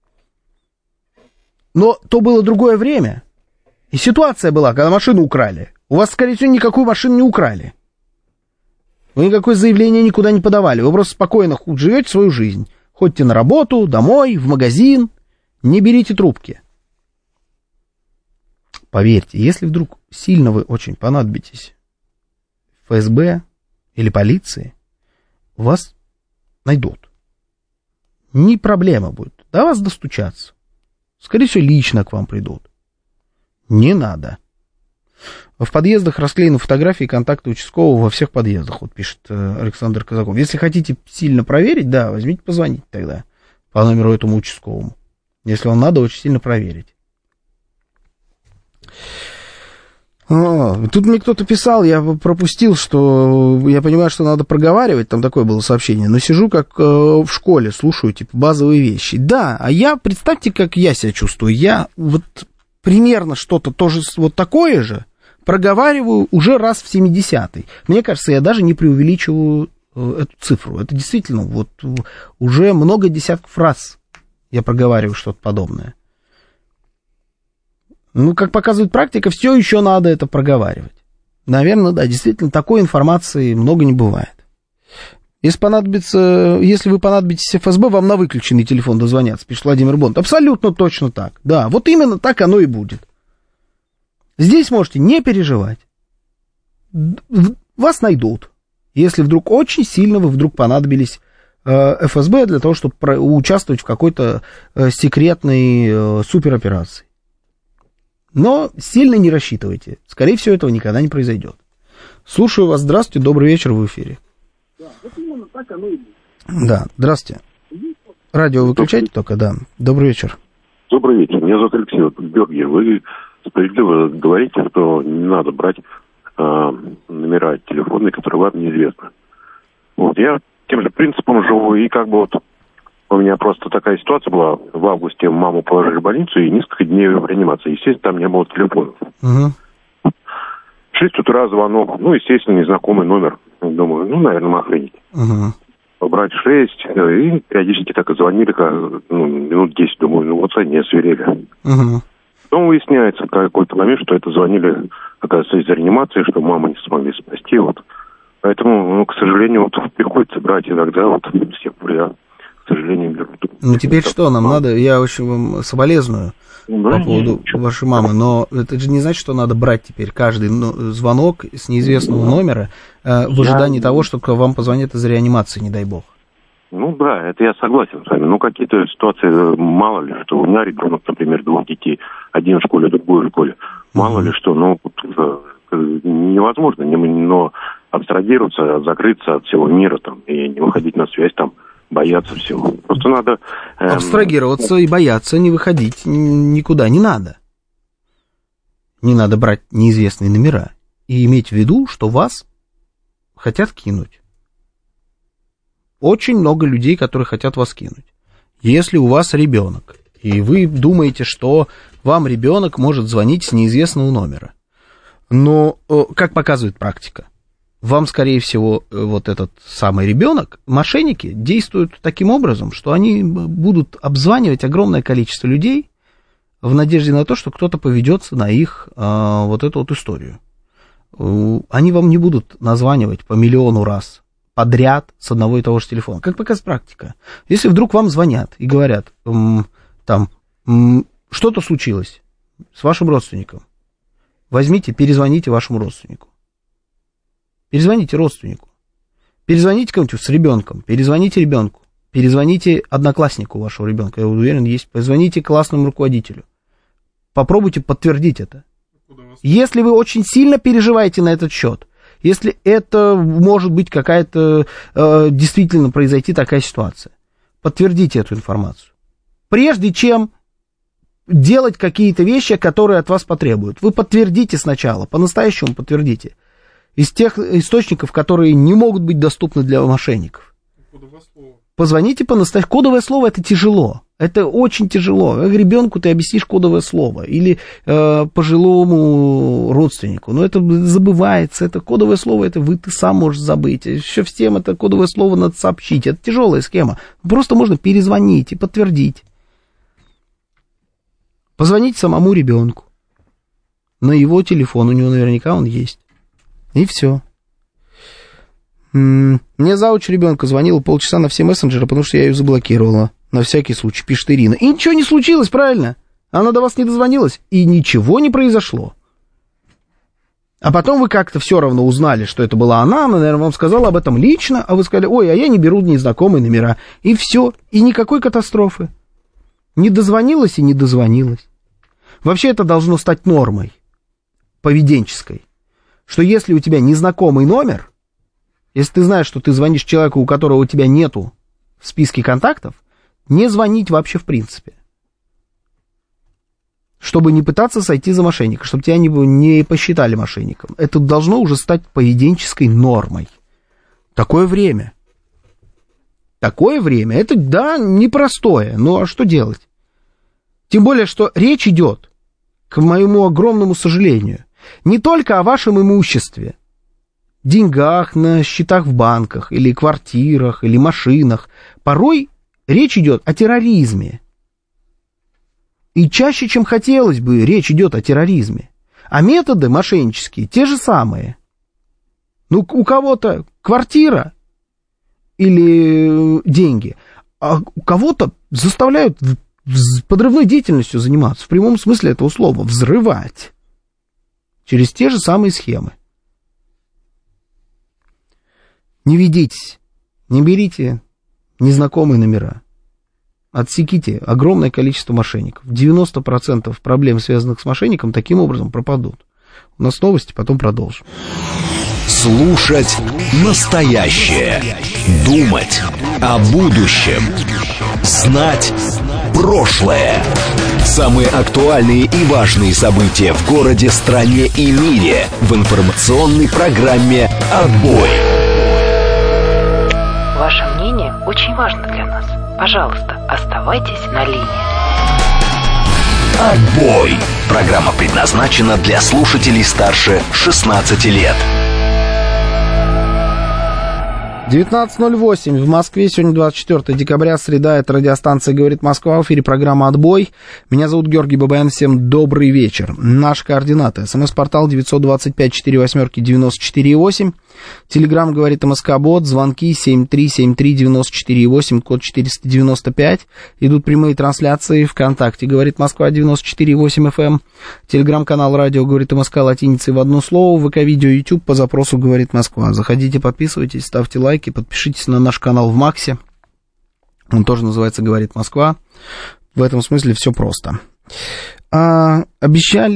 Но то было другое время. И ситуация была, когда машину украли. У вас, скорее всего, никакую машину не украли. Вы никакое заявление никуда не подавали. Вы просто спокойно живете свою жизнь. Ходите на работу, домой, в магазин. Не берите трубки. Поверьте, если вдруг сильно вы очень понадобитесь ФСБ или полиции, вас найдут. Не проблема будет. До вас достучаться. Скорее всего, лично к вам придут. Не надо. В подъездах расклеены фотографии и контакты участкового во всех подъездах, вот пишет Александр Казаков. Если хотите сильно проверить, да, возьмите, позвоните тогда по номеру этому участковому. Если вам надо очень сильно проверить. Тут мне кто-то писал, я пропустил, что я понимаю, что надо проговаривать, там такое было сообщение, но сижу как в школе, слушаю, типа, базовые вещи. Да, а я, представьте, как я себя чувствую, я вот примерно что-то тоже вот такое же проговариваю уже раз в 70-й. Мне кажется, я даже не преувеличиваю эту цифру. Это действительно вот уже много десятков раз я проговариваю что-то подобное. Ну, как показывает практика, все еще надо это проговаривать. Наверное, да, действительно, такой информации много не бывает. Если вы понадобитесь ФСБ, вам на выключенный телефон дозвонятся, пишет Владимир Бонд. Абсолютно точно так. Да, вот именно так оно и будет. Здесь можете не переживать. Вас найдут. Если вдруг очень сильно вы вдруг понадобились ФСБ для того, чтобы участвовать в какой-то секретной супероперации. Но сильно не рассчитывайте. Скорее всего, этого никогда не произойдет. Слушаю вас. Здравствуйте. Добрый вечер, в эфире. Да, вот именно так оно и будет. Да, здравствуйте. Радио выключайте только, да. Добрый вечер. Добрый вечер. Меня зовут Алексей Бергер. Вы справедливо говорите, что не надо брать номера телефонные, которые вам неизвестны. Вот я тем же принципом живу, и как бы вот у меня просто такая ситуация была. В августе маму положили в больницу, и несколько дней в реанимации. Естественно, там не было телефонов. В 6 утра звонок. Ну, естественно, незнакомый номер. Думаю, ну, наверное, мошенники. Побрать 6. И периодически так и звонили, минут 10. Думаю, ну, вот они осверели. Потом выясняется в какой-то момент, что это звонили, оказывается, из реанимации, что маму не смогли спасти. Вот. Поэтому, ну, к сожалению, вот приходится брать иногда вот всех вариантов. К сожалению, берут. Ну, теперь что нам надо? Я очень вам соболезную по поводу вашей мамы, но это же не значит, что надо брать теперь каждый звонок с неизвестного номера в ожидании того, что вам позвонят из реанимации, не дай бог. Ну да, это я согласен с вами. Ну, какие-то ситуации, мало ли, что у меня ребенок, например, 2 детей, один в школе, другой в школе. Мало ли что, ну, невозможно, но абстрагироваться, закрыться от всего мира там и не выходить на связь там. Бояться всего. Просто надо... абстрагироваться и бояться, не выходить никуда не надо. Не надо брать неизвестные номера. И иметь в виду, что вас хотят кинуть. Очень много людей, которые хотят вас кинуть. Если у вас ребенок, и вы думаете, что вам ребенок может звонить с неизвестного номера. Но, как показывает практика, вам, скорее всего, вот этот самый ребенок, мошенники действуют таким образом, что они будут обзванивать огромное количество людей в надежде на то, что кто-то поведется на их вот эту вот историю. Они вам не будут названивать по миллиону раз подряд с одного и того же телефона. Как показывает практика. Если вдруг вам звонят и говорят, там, что-то случилось с вашим родственником. Возьмите, перезвоните вашему родственнику. Перезвоните родственнику. Перезвоните кому-нибудь с ребенком. Перезвоните ребенку. Перезвоните однокласснику вашего ребенка. Я уверен, есть. Позвоните классному руководителю. Попробуйте подтвердить это. Если вы очень сильно переживаете на этот счет, если это может быть какая-то, действительно произойти такая ситуация, подтвердите эту информацию. Прежде чем делать какие-то вещи, которые от вас потребуют. Вы подтвердите сначала, по-настоящему подтвердите. Из тех источников, которые не могут быть доступны для мошенников. Позвоните по-настоящему. Кодовое слово — это тяжело. Это очень тяжело. Ребенку ты объяснишь кодовое слово. Или пожилому родственнику. Но это забывается. Это кодовое слово, это ты сам можешь забыть. Еще всем это кодовое слово надо сообщить. Это тяжелая схема. Просто можно перезвонить и подтвердить. Позвоните самому ребенку. На его телефон. У него наверняка он есть. И все. Мне зауч ребенка звонила полчаса на все мессенджеры, потому что я ее заблокировала. На всякий случай, пишет Ирина. И ничего не случилось, правильно? Она до вас не дозвонилась, и ничего не произошло. А потом вы как-то все равно узнали, что это была она наверное, вам сказала об этом лично, а вы сказали, ой, а я не беру незнакомые номера. И все, и никакой катастрофы. Не дозвонилась и не дозвонилась. Вообще это должно стать нормой поведенческой, что если у тебя незнакомый номер, если ты знаешь, что ты звонишь человеку, у которого у тебя нету в списке контактов, не звонить вообще в принципе. Чтобы не пытаться сойти за мошенника, чтобы тебя не посчитали мошенником. Это должно уже стать поведенческой нормой. Такое время. Такое время. Это, да, непростое. Ну, а что делать? Тем более, что речь идет, к моему огромному сожалению, не только о вашем имуществе, деньгах на счетах в банках, или квартирах, или машинах. Порой речь идет о терроризме. И чаще, чем хотелось бы, речь идет о терроризме. А методы мошеннические те же самые. Ну, у кого-то квартира или деньги, а у кого-то заставляют подрывной деятельностью заниматься, в прямом смысле этого слова, взрывать. Через те же самые схемы. Не ведитесь, не берите незнакомые номера. Отсеките огромное количество мошенников. 90% проблем, связанных с мошенником, таким образом пропадут. У нас новости, потом продолжим. Слушать настоящее. Думать о будущем. Знать прошлое. Самые актуальные и важные события в городе, стране и мире в информационной программе «Отбой». Ваше мнение очень важно для нас. Пожалуйста, оставайтесь на линии. «Отбой». Программа предназначена для слушателей старше 16 лет. 19:08 в Москве, сегодня 24 декабря, среда, это радиостанция «Говорит Москва», в эфире программа «Отбой». Меня зовут Георгий Бабаян, всем добрый вечер. Наши координаты: СМС-портал 925-48-94-8, Телеграм «Говорит МСК-бот», звонки 7373948, код 495, идут прямые трансляции ВКонтакте «Говорит Москва» 94,8 FM, Телеграм-канал «Радио Говорит МСК» латиницей в одно слово, ВК-видео, YouTube по запросу «Говорит Москва». Заходите, подписывайтесь, ставьте лайки, подпишитесь на наш канал в Максе. Он тоже называется «Говорит Москва». В этом смысле все просто. Обещал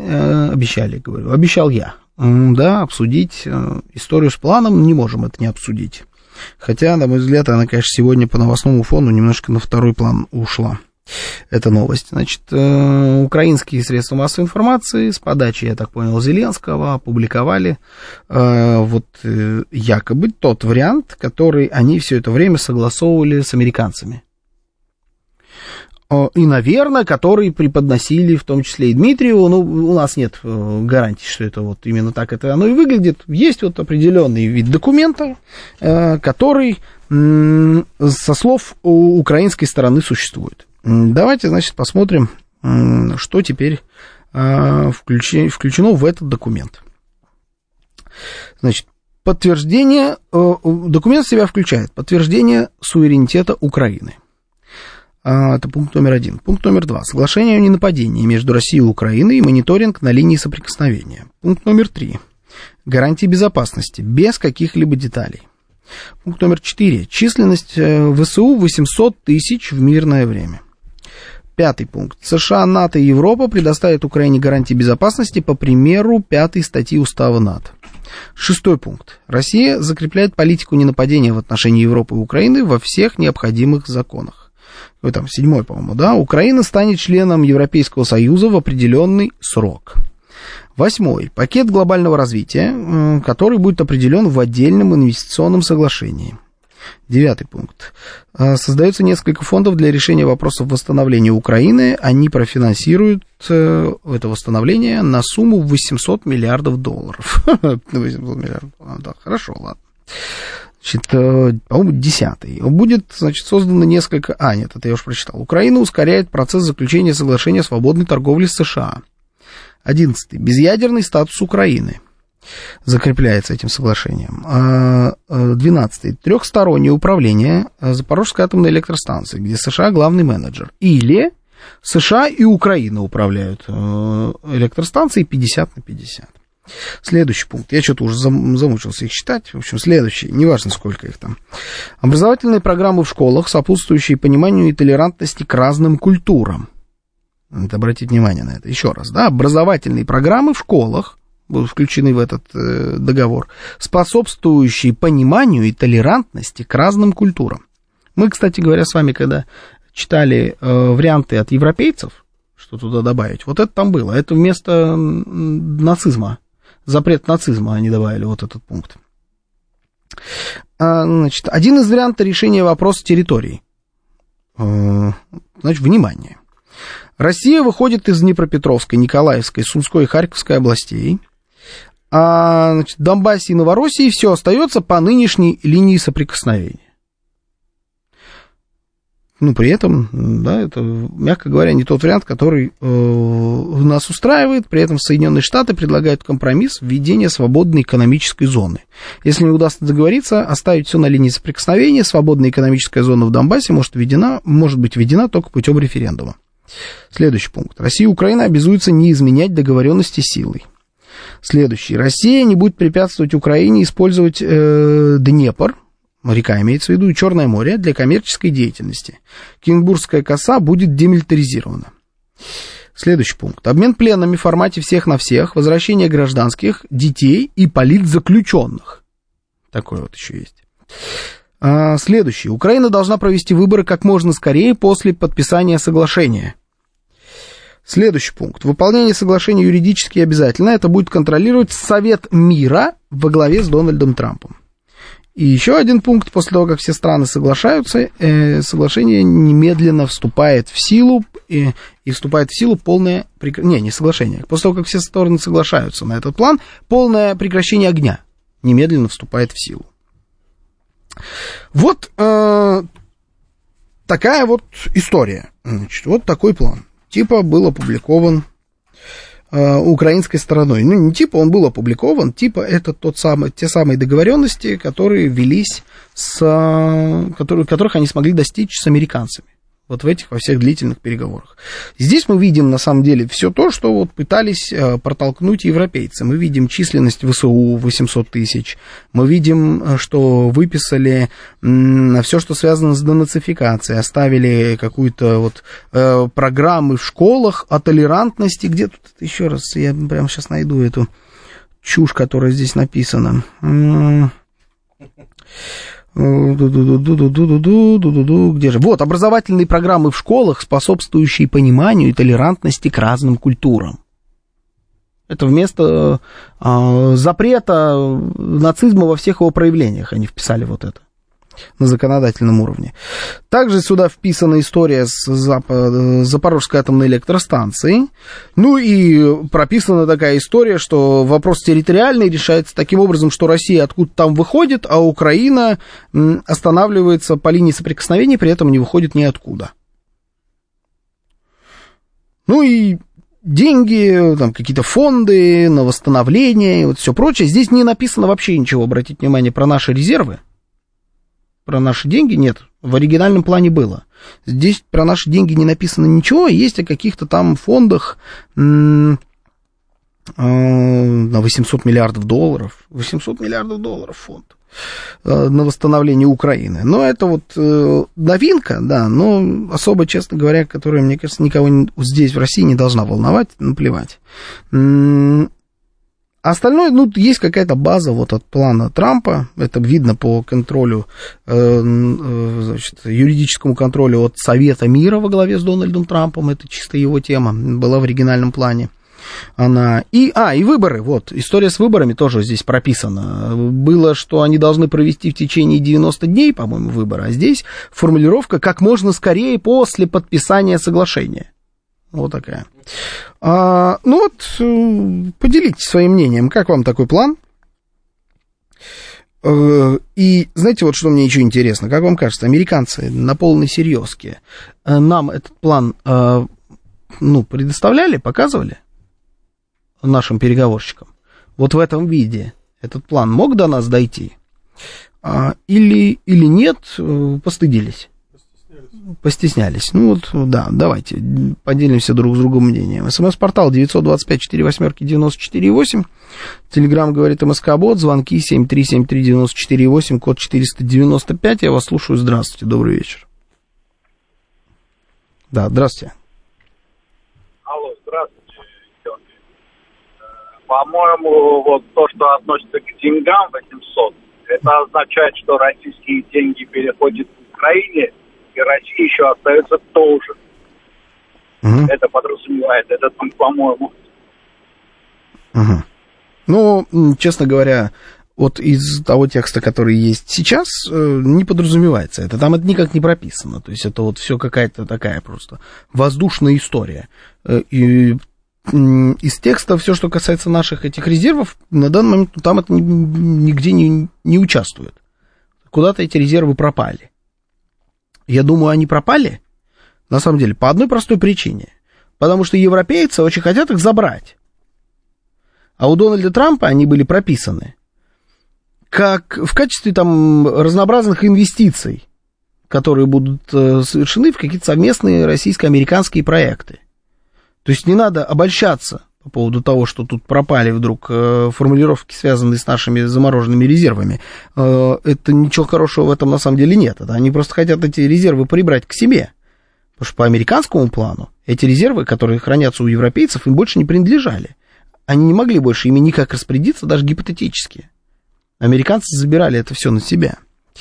я, да, обсудить историю с планом. Не можем это не обсудить. Хотя, на мой взгляд, она, конечно, сегодня по новостному фону немножко на второй план ушла. Эта новость. Значит, украинские средства массовой информации с подачи, я так понял, Зеленского опубликовали вот якобы тот вариант, который они все это время согласовывали с американцами. И, наверное, который преподносили в том числе и Дмитриеву. Ну, у нас нет гарантии, что это вот именно так это оно и выглядит. Есть вот определенный вид документа, который со слов украинской стороны существует. Давайте, значит, посмотрим, что теперь включено в этот документ. Значит, подтверждение, документ в себя включает подтверждение суверенитета Украины. Это пункт номер 1. Пункт номер 2. Соглашение о ненападении между Россией и Украиной и мониторинг на линии соприкосновения. Пункт номер 3. Гарантии безопасности без каких-либо деталей. Пункт номер 4. Численность ВСУ 800 тысяч в мирное время. 5 пункт. США, НАТО и Европа предоставят Украине гарантии безопасности по примеру 5 статьи Устава НАТО. 6 пункт. Россия закрепляет политику ненападения в отношении Европы и Украины во всех необходимых законах. Там 7, по-моему, да? Украина станет членом Европейского Союза в определенный срок. 8. Пакет глобального развития, который будет определен в отдельном инвестиционном соглашении. 9 пункт. Создается несколько фондов для решения вопросов восстановления Украины. Они профинансируют это восстановление на сумму $800 миллиардов. 800 миллиардов. Да, хорошо, ладно. Значит, по-моему, 10. Будет, значит, создано несколько... нет, это я уже прочитал. Украина ускоряет процесс заключения соглашения о свободной торговле с США. 11. Безъядерный статус Украины закрепляется этим соглашением. 12. Трехстороннее управление Запорожской атомной электростанцией, где США главный менеджер. Или США и Украина управляют электростанцией 50/50. Следующий пункт. Я что-то уже замучился их считать. В общем, следующий. Неважно, сколько их там. Образовательные программы в школах, сопутствующие пониманию и толерантности к разным культурам. Надо обратить внимание на это. Еще раз. Да? Образовательные программы в школах будут включены в этот договор, способствующие пониманию и толерантности к разным культурам. Мы, кстати говоря, с вами, когда читали варианты от европейцев, что туда добавить, вот это там было. Это вместо нацизма. Запрет нацизма они добавили, вот этот пункт. Значит, один из вариантов решения вопроса территорий. Значит, внимание. Россия выходит из Днепропетровской, Николаевской, Сумской и Харьковской областей. Значит, в Донбассе и Новороссии все остается по нынешней линии соприкосновения. Ну, при этом, да, это, мягко говоря, не тот вариант, который нас устраивает. При этом Соединенные Штаты предлагают компромисс введения свободной экономической зоны. Если не удастся договориться, оставить все на линии соприкосновения, свободная экономическая зона в Донбассе может быть введена только путем референдума. Следующий пункт. Россия и Украина обязуются не изменять договоренности силой. Следующий. Россия не будет препятствовать Украине использовать Днепр, река имеется в виду, и Черное море для коммерческой деятельности. Кенигсбургская коса будет демилитаризирована. Следующий пункт. Обмен пленными в формате всех на всех, возвращение гражданских, детей и политзаключенных. Такое вот еще есть. Следующий. Украина должна провести выборы как можно скорее после подписания соглашения. Следующий пункт. Выполнение соглашения юридически обязательно. Это будет контролировать Совет мира во главе с Дональдом Трампом. И еще один пункт. После того, как все страны соглашаются, соглашение немедленно вступает в силу. И вступает в силу полное... Не соглашение. После того, как все стороны соглашаются на этот план, полное прекращение огня немедленно вступает в силу. Вот такая вот история. Значит, вот такой план. Типа был опубликован украинской стороной. Ну, не типа, он был опубликован, типа это те самые договоренности, которые велись, которых они смогли достичь с американцами. Вот во всех длительных переговорах. Здесь мы видим, на самом деле, все то, что вот пытались протолкнуть европейцы. Мы видим численность ВСУ 800 тысяч. Мы видим, что выписали все, что связано с денацификацией. Оставили какую-то вот программы в школах о толерантности. Где тут еще раз? Я прямо сейчас найду эту чушь, которая здесь написана. Где же? Вот, образовательные программы в школах, способствующие пониманию и толерантности к разным культурам. Это вместо запрета нацизма во всех его проявлениях они вписали вот это на законодательном уровне. Также сюда вписана история с Запорожской атомной электростанцией. Ну и прописана такая история, что вопрос территориальный решается таким образом, что Россия откуда-то там выходит, а Украина останавливается по линии соприкосновения, при этом не выходит ниоткуда. Ну и деньги, там какие-то фонды на восстановление и вот все прочее. Здесь не написано вообще ничего, обратите внимание, про наши резервы. про наши деньги нет. В оригинальном плане было. Здесь про наши деньги не написано ничего, есть о каких-то там фондах на 800 миллиардов долларов. 800 миллиардов долларов фонд на восстановление Украины. Но это вот новинка, да, но особо, честно говоря, которая, мне кажется, никого здесь в России не должна волновать, наплевать. Остальное, ну, есть какая-то база вот от плана Трампа, это видно по контролю, значит, юридическому контролю от Совета мира во главе с Дональдом Трампом, это чисто его тема, была в оригинальном плане. Она... И выборы, вот, история с выборами тоже здесь прописана. Было, что они должны провести в течение 90 дней, по-моему, выборы, а здесь формулировка как можно скорее после подписания соглашения. Вот такая. Поделитесь своим мнением, как вам такой план? И знаете, вот что мне еще интересно, как вам кажется, американцы на полной серьезке нам этот план, предоставляли, показывали нашим переговорщикам? Вот в этом виде этот план мог до нас дойти? Или нет, постыдились? Постеснялись. Ну вот, да, давайте поделимся друг с другом мнением. СМС-портал 925-48-94-8. Телеграм говорит МСК-бот. Звонки 7373948, код 495. Я вас слушаю. Здравствуйте, добрый вечер. Да, здравствуйте. Алло, здравствуйте, Георгий. По-моему, вот то, что относится к деньгам 800, это означает, что российские деньги переходят к Украине, и Россия еще остается должен. Это подразумевает, это, по-моему. Ну, честно говоря, вот из того текста, который есть сейчас, не подразумевается это. Там это никак не прописано. То есть это вот все какая-то такая просто воздушная история. И из текста все, что касается наших этих резервов, на данный момент там это нигде не участвует. Куда-то эти резервы пропали. Я думаю, они пропали, на самом деле, по одной простой причине. Потому что европейцы очень хотят их забрать. А у Дональда Трампа они были прописаны как в качестве там разнообразных инвестиций, которые будут совершены в какие-то совместные российско-американские проекты. То есть не надо обольщаться по поводу того, что тут пропали вдруг формулировки, связанные с нашими замороженными резервами. Это ничего хорошего в этом на самом деле нет. Они просто хотят эти резервы прибрать к себе. Потому что по американскому плану эти резервы, которые хранятся у европейцев, им больше не принадлежали. Они не могли больше ими никак распорядиться, даже гипотетически. Американцы забирали это все на себя.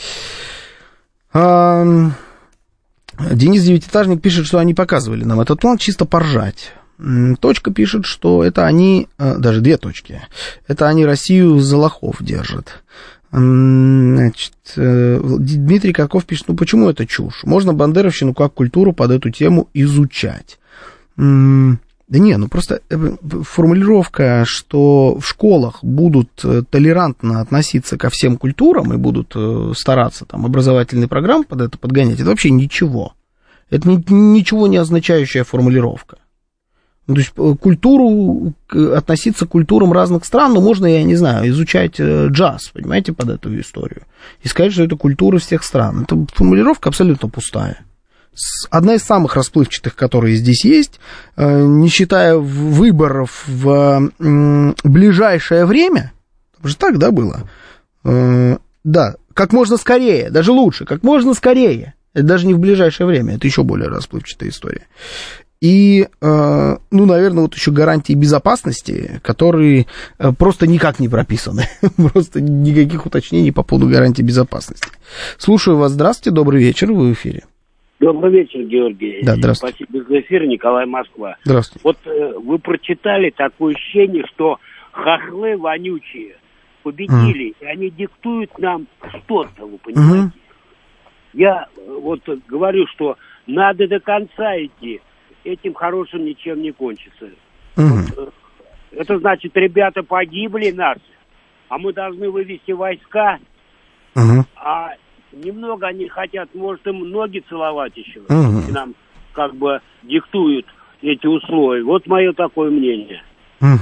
Денис Девятиэтажник пишет, что они показывали нам этот план чисто поржать. Точка пишет, что это они, даже две точки, это они Россию за лохов держат. Значит, Дмитрий Карков пишет, ну почему это чушь? Можно бандеровщину как культуру под эту тему изучать. Да не, ну просто формулировка, что в школах будут толерантно относиться ко всем культурам и будут стараться там образовательные программы под это подгонять, это вообще ничего. Это ничего не означающая формулировка. То есть относиться к культурам разных стран, ну, можно, я не знаю, изучать джаз, понимаете, под эту историю. И сказать, что это культура всех стран. Это формулировка абсолютно пустая. Одна из самых расплывчатых, которые здесь есть, не считая выборов в ближайшее время, потому что так, да, было? Да, как можно скорее, даже лучше, как можно скорее. Это даже не в ближайшее время, это еще более расплывчатая история. И, ну, наверное, вот еще гарантии безопасности, которые просто никак не прописаны. Просто никаких уточнений по поводу гарантии безопасности. Слушаю вас. Здравствуйте, добрый вечер, вы в эфире. Добрый вечер, Георгий. Да, здравствуйте. Спасибо за эфир, Николай, Москва. Здравствуйте. Вот вы прочитали такое ощущение, что хохлы вонючие победили, и они диктуют нам что-то, вы понимаете? Я вот говорю, что надо до конца идти. Этим хорошим ничем не кончится. Вот, это значит, ребята погибли наши, а мы должны вывести войска, а немного они хотят, может, им ноги целовать еще, и нам как бы диктуют эти условия. Вот мое такое мнение.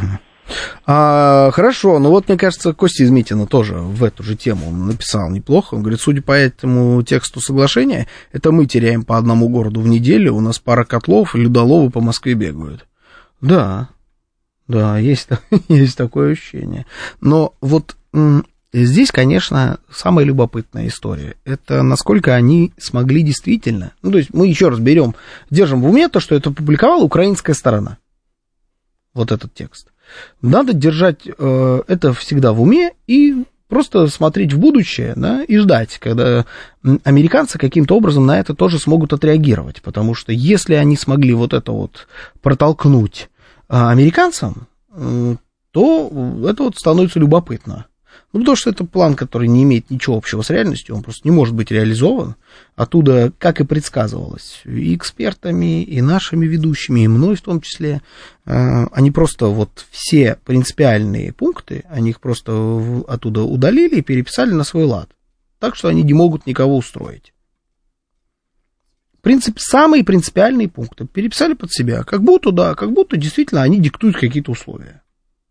Хорошо, ну вот, мне кажется, Костя Измитина тоже в эту же тему он написал неплохо. Он говорит, судя по этому тексту соглашения, это мы теряем по одному городу в неделю, у нас пара котлов, людоловы по Москве бегают. Да, есть такое ощущение. Но вот здесь, конечно, самая любопытная история. Это насколько они смогли действительно... Ну, то есть мы еще раз держим в уме то, что это публиковала украинская сторона. Вот этот текст. Надо держать это всегда в уме и просто смотреть в будущее, да, и ждать, когда американцы каким-то образом на это тоже смогут отреагировать. Потому что если они смогли вот это вот протолкнуть американцам, то это вот становится любопытно. Ну, потому что это план, который не имеет ничего общего с реальностью, он просто не может быть реализован. Оттуда, как и предсказывалось, и экспертами, и нашими ведущими, и мной в том числе, они просто вот все принципиальные пункты, они их просто оттуда удалили и переписали на свой лад. Так что они не могут никого устроить. Самые принципиальные пункты переписали под себя, как будто действительно они диктуют какие-то условия.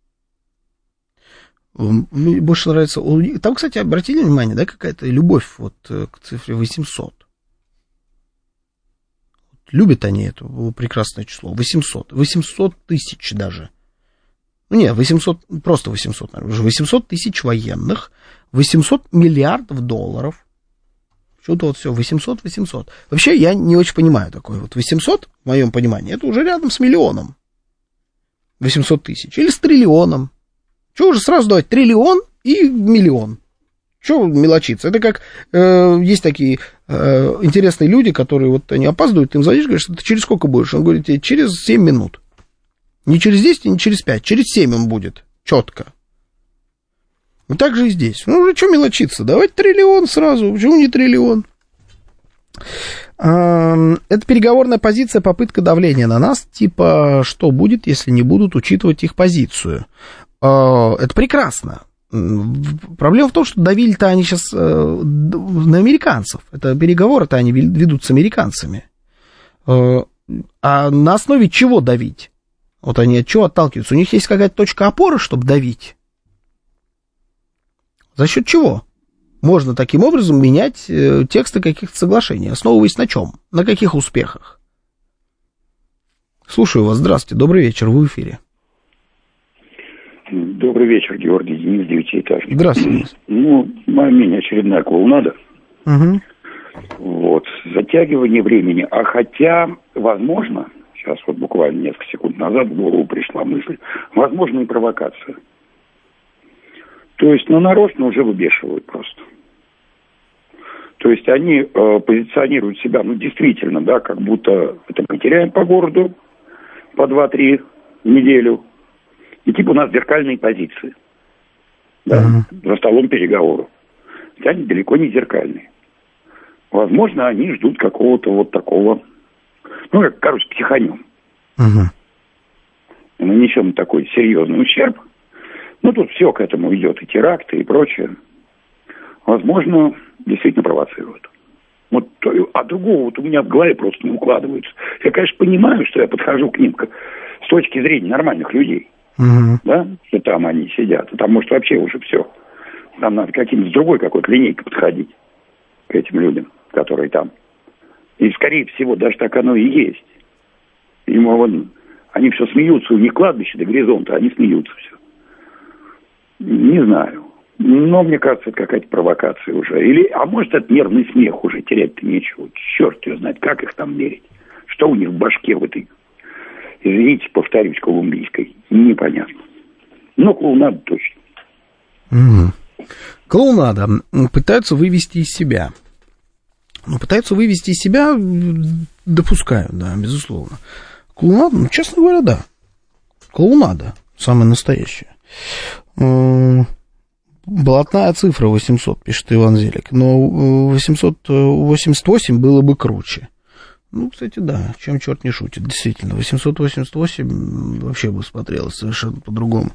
Мне больше нравится... Там, кстати, обратили внимание, да, какая-то любовь вот к цифре 800. Любят они это прекрасное число. 800. 800 тысяч даже. Ну, нет, 800, просто 800, наверное. Уже 800 тысяч военных, 800 миллиардов долларов. Что-то вот все, 800. Вообще, я не очень понимаю такое. Вот 800, в моем понимании, это уже рядом с миллионом. 800 тысяч. Или с триллионом. Чего уже сразу давать триллион и миллион? Чего мелочиться? Это как есть такие интересные люди, которые вот они опаздывают, ты им звонишь, говоришь, ты через сколько будешь? Он говорит, через 7 минут. Не через 10, не через 5, через 7 он будет. Четко. Вот так же и здесь. Ну, уже что мелочиться? Давайте триллион сразу. Почему не триллион? Это переговорная позиция, попытка давления на нас, типа, что будет, если не будут учитывать их позицию. Это прекрасно. Проблема в том, что давили-то они сейчас на американцев. Это переговоры-то они ведут с американцами. А на основе чего давить? Вот они от чего отталкиваются? У них есть какая-то точка опоры, чтобы давить? За счет чего? Можно таким образом менять тексты каких-то соглашений, основываясь на чем? На каких успехах? Слушаю вас. Здравствуйте. Добрый вечер. Вы в эфире. Добрый вечер, Георгий, Денис, девятиэтажник. Здравствуйте. Ну, мое мнение, очередная клоунада. Угу. Вот, затягивание времени. А хотя, возможно, сейчас вот буквально несколько секунд назад в голову пришла мысль, возможно и провокация. То есть, нарочно уже выбешивают просто. То есть, они позиционируют себя, действительно, да, как будто это мы теряем по городу по 2-3 в неделю. И типа у нас зеркальные позиции, да, за столом переговоров. Хотя они далеко не зеркальные. Возможно, они ждут какого-то вот такого, психанем. Нанесем такой серьезный ущерб. Тут все к этому идет, и теракты, и прочее. Возможно, действительно провоцируют. А другого вот у меня в голове просто не укладывается. Я, конечно, понимаю, что я подхожу к ним с точки зрения нормальных людей. Да, что там они сидят. Там, может, вообще уже все. Там надо каким-то с другой какой-то линейкой подходить к этим людям, которые там. И, скорее всего, даже так оно и есть. Видимо, они все смеются, у них кладбище до горизонта, они смеются все. Не знаю. Но, мне кажется, это какая-то провокация уже. А может, это нервный смех уже, терять-то нечего. Черт ее знает, как их там мерить. Что у них в башке в этой... Извините, повторюсь, колумбийской. Непонятно. Но клоунада точно. Клоунада. Пытаются вывести из себя. Пытаются вывести из себя, допускаю, да, безусловно. Клоунада, честно говоря, да. Клоунада. Самая настоящая. Блатная цифра 800, пишет Иван Зелик. Но 888 было бы круче. Кстати, да, чем черт не шутит, действительно, 888 вообще бы смотрелось совершенно по-другому.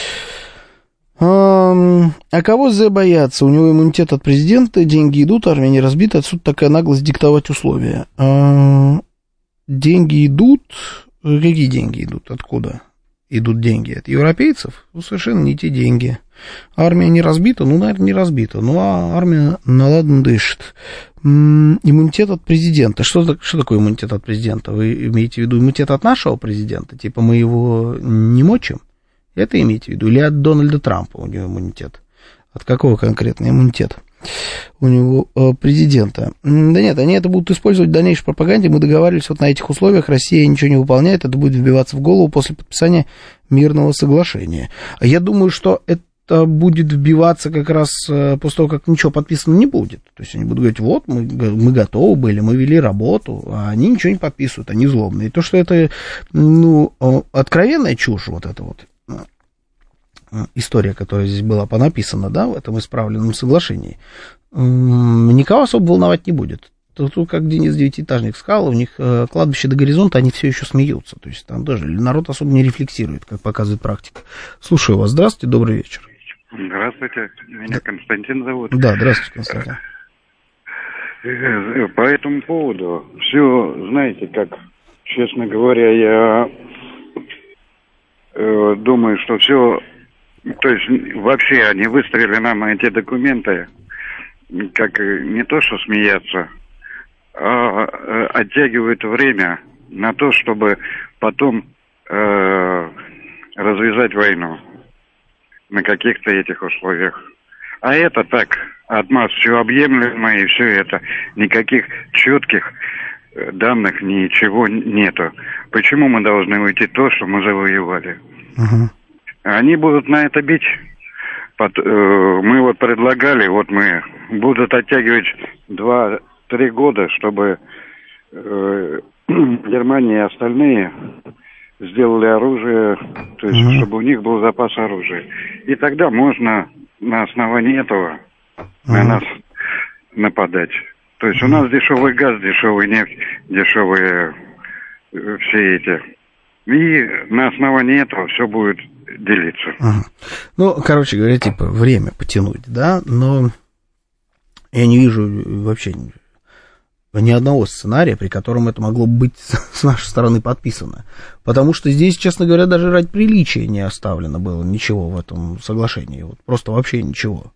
А кого боятся? У него иммунитет от президента, деньги идут, армия не разбита, отсюда такая наглость диктовать условия. Деньги идут, какие деньги идут, откуда? идут деньги от европейцев, совершенно не те деньги. Армия не разбита, наверное, не разбита, а армия наладно дышит. Иммунитет от президента. Что такое иммунитет от президента? Вы имеете в виду иммунитет от нашего президента? Типа мы его не мочим? Это имеете в виду? Или от Дональда Трампа у него иммунитет? От какого конкретно иммунитета у него президента? Да нет, они это будут использовать в дальнейшей пропаганде. Мы договаривались вот на этих условиях. Россия ничего не выполняет. Это будет вбиваться в голову после подписания мирного соглашения. Я думаю, что это будет вбиваться как раз после того, как ничего подписано не будет. То есть они будут говорить, вот, мы готовы были, мы вели работу, а они ничего не подписывают, они злобные. И то, что это, откровенная чушь, вот эта вот история, которая здесь была понаписана, да, в этом исправленном соглашении, никого особо волновать не будет. Тут, как Денис Девятиэтажник сказал, у них кладбище до горизонта, они все еще смеются. То есть там даже народ особо не рефлексирует, как показывает практика. Слушаю вас. Здравствуйте, добрый вечер. Здравствуйте, меня Константин зовут. Да, здравствуйте, Константин. По этому поводу все, знаете, как, честно говоря, я думаю, что все, то есть вообще они выстроили нам эти документы, как не то, что смеяться, а оттягивают время на то, чтобы потом развязать войну на каких-то этих условиях. А это так, от нас все объемлемо, и все это, никаких четких данных, ничего нету. Почему мы должны уйти то, что мы завоевали? Они будут на это бить. Мы вот предлагали, вот мы будут оттягивать 2-3 года, чтобы Германия и остальные сделали оружие, то есть чтобы у них был запас оружия. И тогда можно на основании этого на нас нападать. То есть у нас дешевый газ, дешевая нефть, дешевые все эти. И на основании этого все будет делиться. Ну, короче говоря, типа время потянуть, да, но я не вижу вообще ни одного сценария, при котором это могло быть с нашей стороны подписано. Потому что здесь, честно говоря, даже ради приличия не оставлено было ничего в этом соглашении. Вот просто вообще ничего.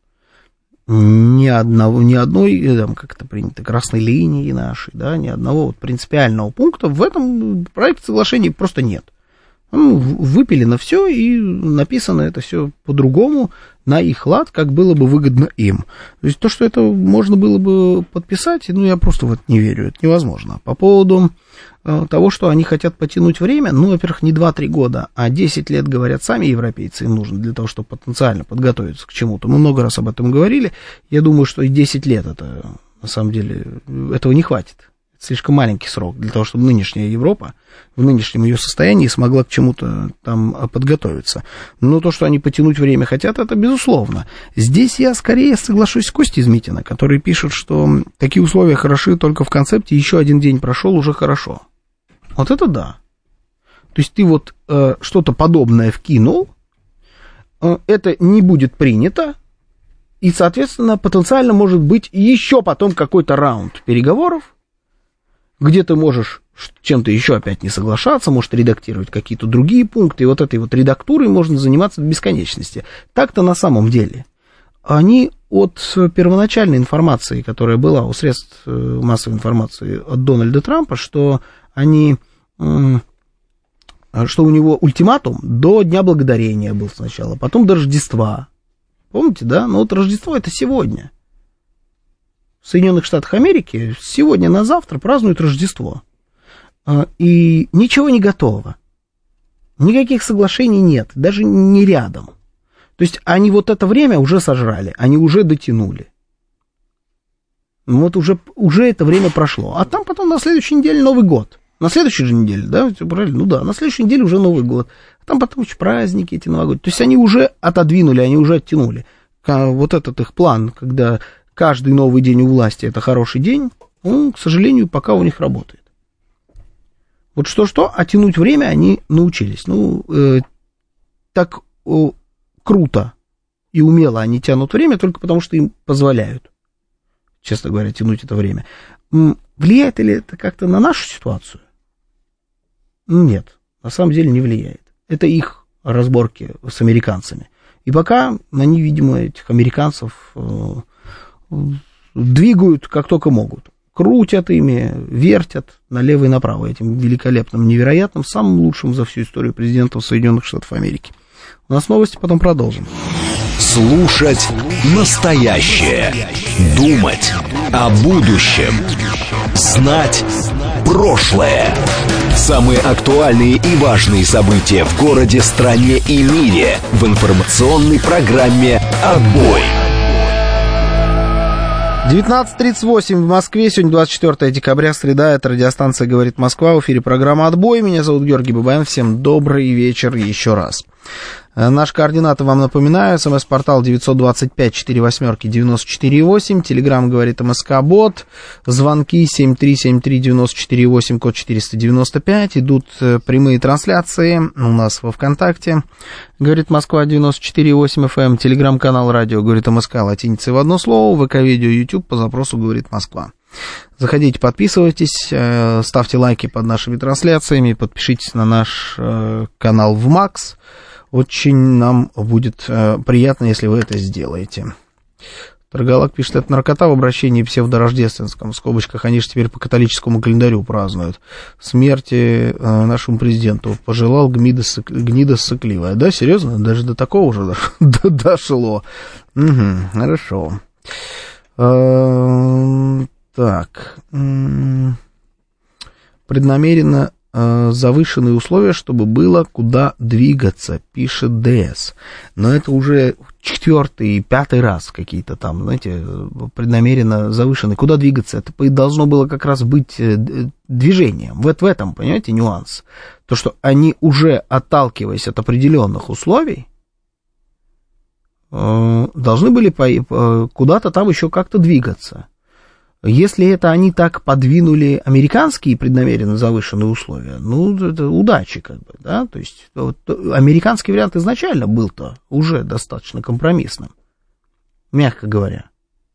Ни одной, там, как это принято, красной линии нашей, да, ни одного вот принципиального пункта в этом проекте соглашения просто нет. Выпилено все, и написано это все по-другому, на их лад, как было бы выгодно им. То есть то, что это можно было бы подписать, я просто в это не верю, это невозможно. По поводу того, что они хотят потянуть время, во-первых, не 2-3 года, а 10 лет, говорят сами европейцы, им нужно для того, чтобы потенциально подготовиться к чему-то. Мы много раз об этом говорили. Я думаю, что и 10 лет это, на самом деле, этого не хватит. Слишком маленький срок для того, чтобы нынешняя Европа в нынешнем ее состоянии смогла к чему-то там подготовиться. Но то, что они потянуть время хотят, это безусловно. Здесь я скорее соглашусь с Костей Измитиным, который пишет, что такие условия хороши только в концепте, еще один день прошел, уже хорошо. Вот это да. То есть ты вот что-то подобное вкинул, это не будет принято, и, соответственно, потенциально может быть еще потом какой-то раунд переговоров, где ты можешь чем-то еще опять не соглашаться, может редактировать какие-то другие пункты, и вот этой вот редактурой можно заниматься в бесконечности. Так-то на самом деле. Они от первоначальной информации, которая была у средств массовой информации от Дональда Трампа, что у него ультиматум до Дня Благодарения был сначала, потом до Рождества. Помните, да? Но вот Рождество это сегодня. В Соединенных Штатах Америки сегодня на завтра празднуют Рождество. И ничего не готово. Никаких соглашений нет, даже не рядом. То есть они вот это время уже сожрали, они уже дотянули. Вот уже это время прошло. А там потом на следующей неделе Новый год. На следующей же неделе, да, правильно? Ну да, на следующей неделе уже Новый год. А там потом еще праздники эти новогодние. То есть они уже отодвинули, они уже оттянули. Вот этот их план, когда каждый новый день у власти это хороший день, он, к сожалению, пока у них работает. Вот что-что, а тянуть время они научились. Так круто и умело они тянут время только потому, что им позволяют, честно говоря, тянуть это время. Влияет ли это как-то на нашу ситуацию? Нет, на самом деле не влияет. Это их разборки с американцами. И пока они, видимо, этих американцев двигают как только могут. Крутят ими, вертят налево и направо этим великолепным, невероятным, самым лучшим за всю историю президентом Соединенных Штатов Америки. У нас новости, потом продолжим. Слушать настоящее. Думать о будущем. Знать прошлое. Самые актуальные и важные события в городе, стране и мире в информационной программе «Отбой». 19:38 в Москве, сегодня 24 декабря, среда, это радиостанция «Говорит Москва», в эфире программа «Отбой», меня зовут Георгий Бабаян, всем добрый вечер еще раз. Наши координаты вам напоминаю, смс-портал 925-48-94-8, телеграмм «Говорит МСК-бот», звонки 7373948, код 495, идут прямые трансляции у нас во ВКонтакте, «Говорит Москва» 94,8 FM, телеграм-канал «Радио Говорит МСК» латиницей в одно слово, ВК-видео, YouTube по запросу «Говорит Москва». Заходите, подписывайтесь, ставьте лайки под нашими трансляциями, подпишитесь на наш канал в МАКС. Очень нам будет приятно, если вы это сделаете. Торгалак пишет, это наркота в обращении псевдорождественском. В скобочках, они же теперь по католическому календарю празднуют. Смерти нашему президенту пожелал гнида ссыкливая. Да, серьезно? Даже до такого уже дошло. Хорошо. Так. Преднамеренно завышенные условия, чтобы было куда двигаться, пишет ДС. Но это уже 4-й, 5-й раз какие-то там, знаете, преднамеренно завышенные. Куда двигаться? Это должно было как раз быть движением. Вот в этом, понимаете, нюанс. То, что они уже, отталкиваясь от определенных условий, должны были куда-то там еще как-то двигаться. Если это они так подвинули американские преднамеренно завышенные условия, ну, это удачи, как бы, да, то есть вот, американский вариант изначально был-то уже достаточно компромиссным, мягко говоря,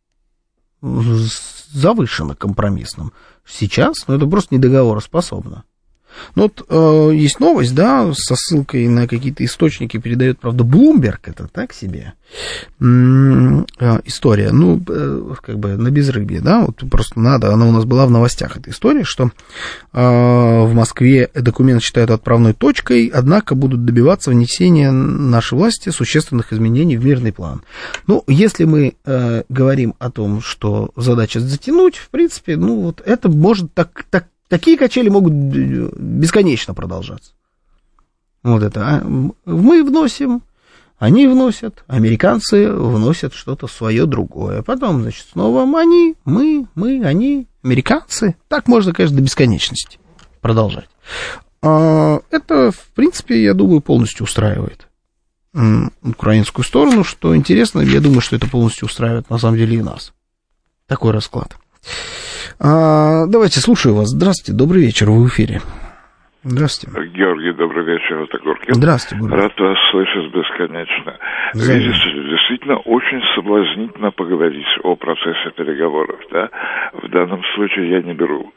завышенно компромиссным. Сейчас, ну, это просто недоговороспособно. Ну, вот есть новость, да, со ссылкой на какие-то источники передает, правда, Bloomberg, это так себе история, ну, как бы на безрыбье, да, вот просто надо, она у нас была в новостях, эта история, что в Москве документ считают отправной точкой, однако будут добиваться внесения нашей власти существенных изменений в мирный план. Ну, если мы говорим о том, что задача затянуть, в принципе, ну, вот это может такие качели могут бесконечно продолжаться. Вот это. Мы вносим, они вносят, американцы вносят что-то свое другое. Потом, значит, снова они, мы, они, американцы. Так можно, конечно, до бесконечности продолжать. Это, в принципе, я думаю, полностью устраивает украинскую сторону. Что интересно, я думаю, что это полностью устраивает, на самом деле, и нас. Такой расклад. Давайте, слушаю вас. Здравствуйте, добрый вечер, вы в эфире. Здравствуйте. Георгий, добрый вечер, это Горкин. Здравствуйте. Рад вас слышать бесконечно. Видите, действительно очень соблазнительно поговорить о процессе переговоров, да. В данном случае я не могу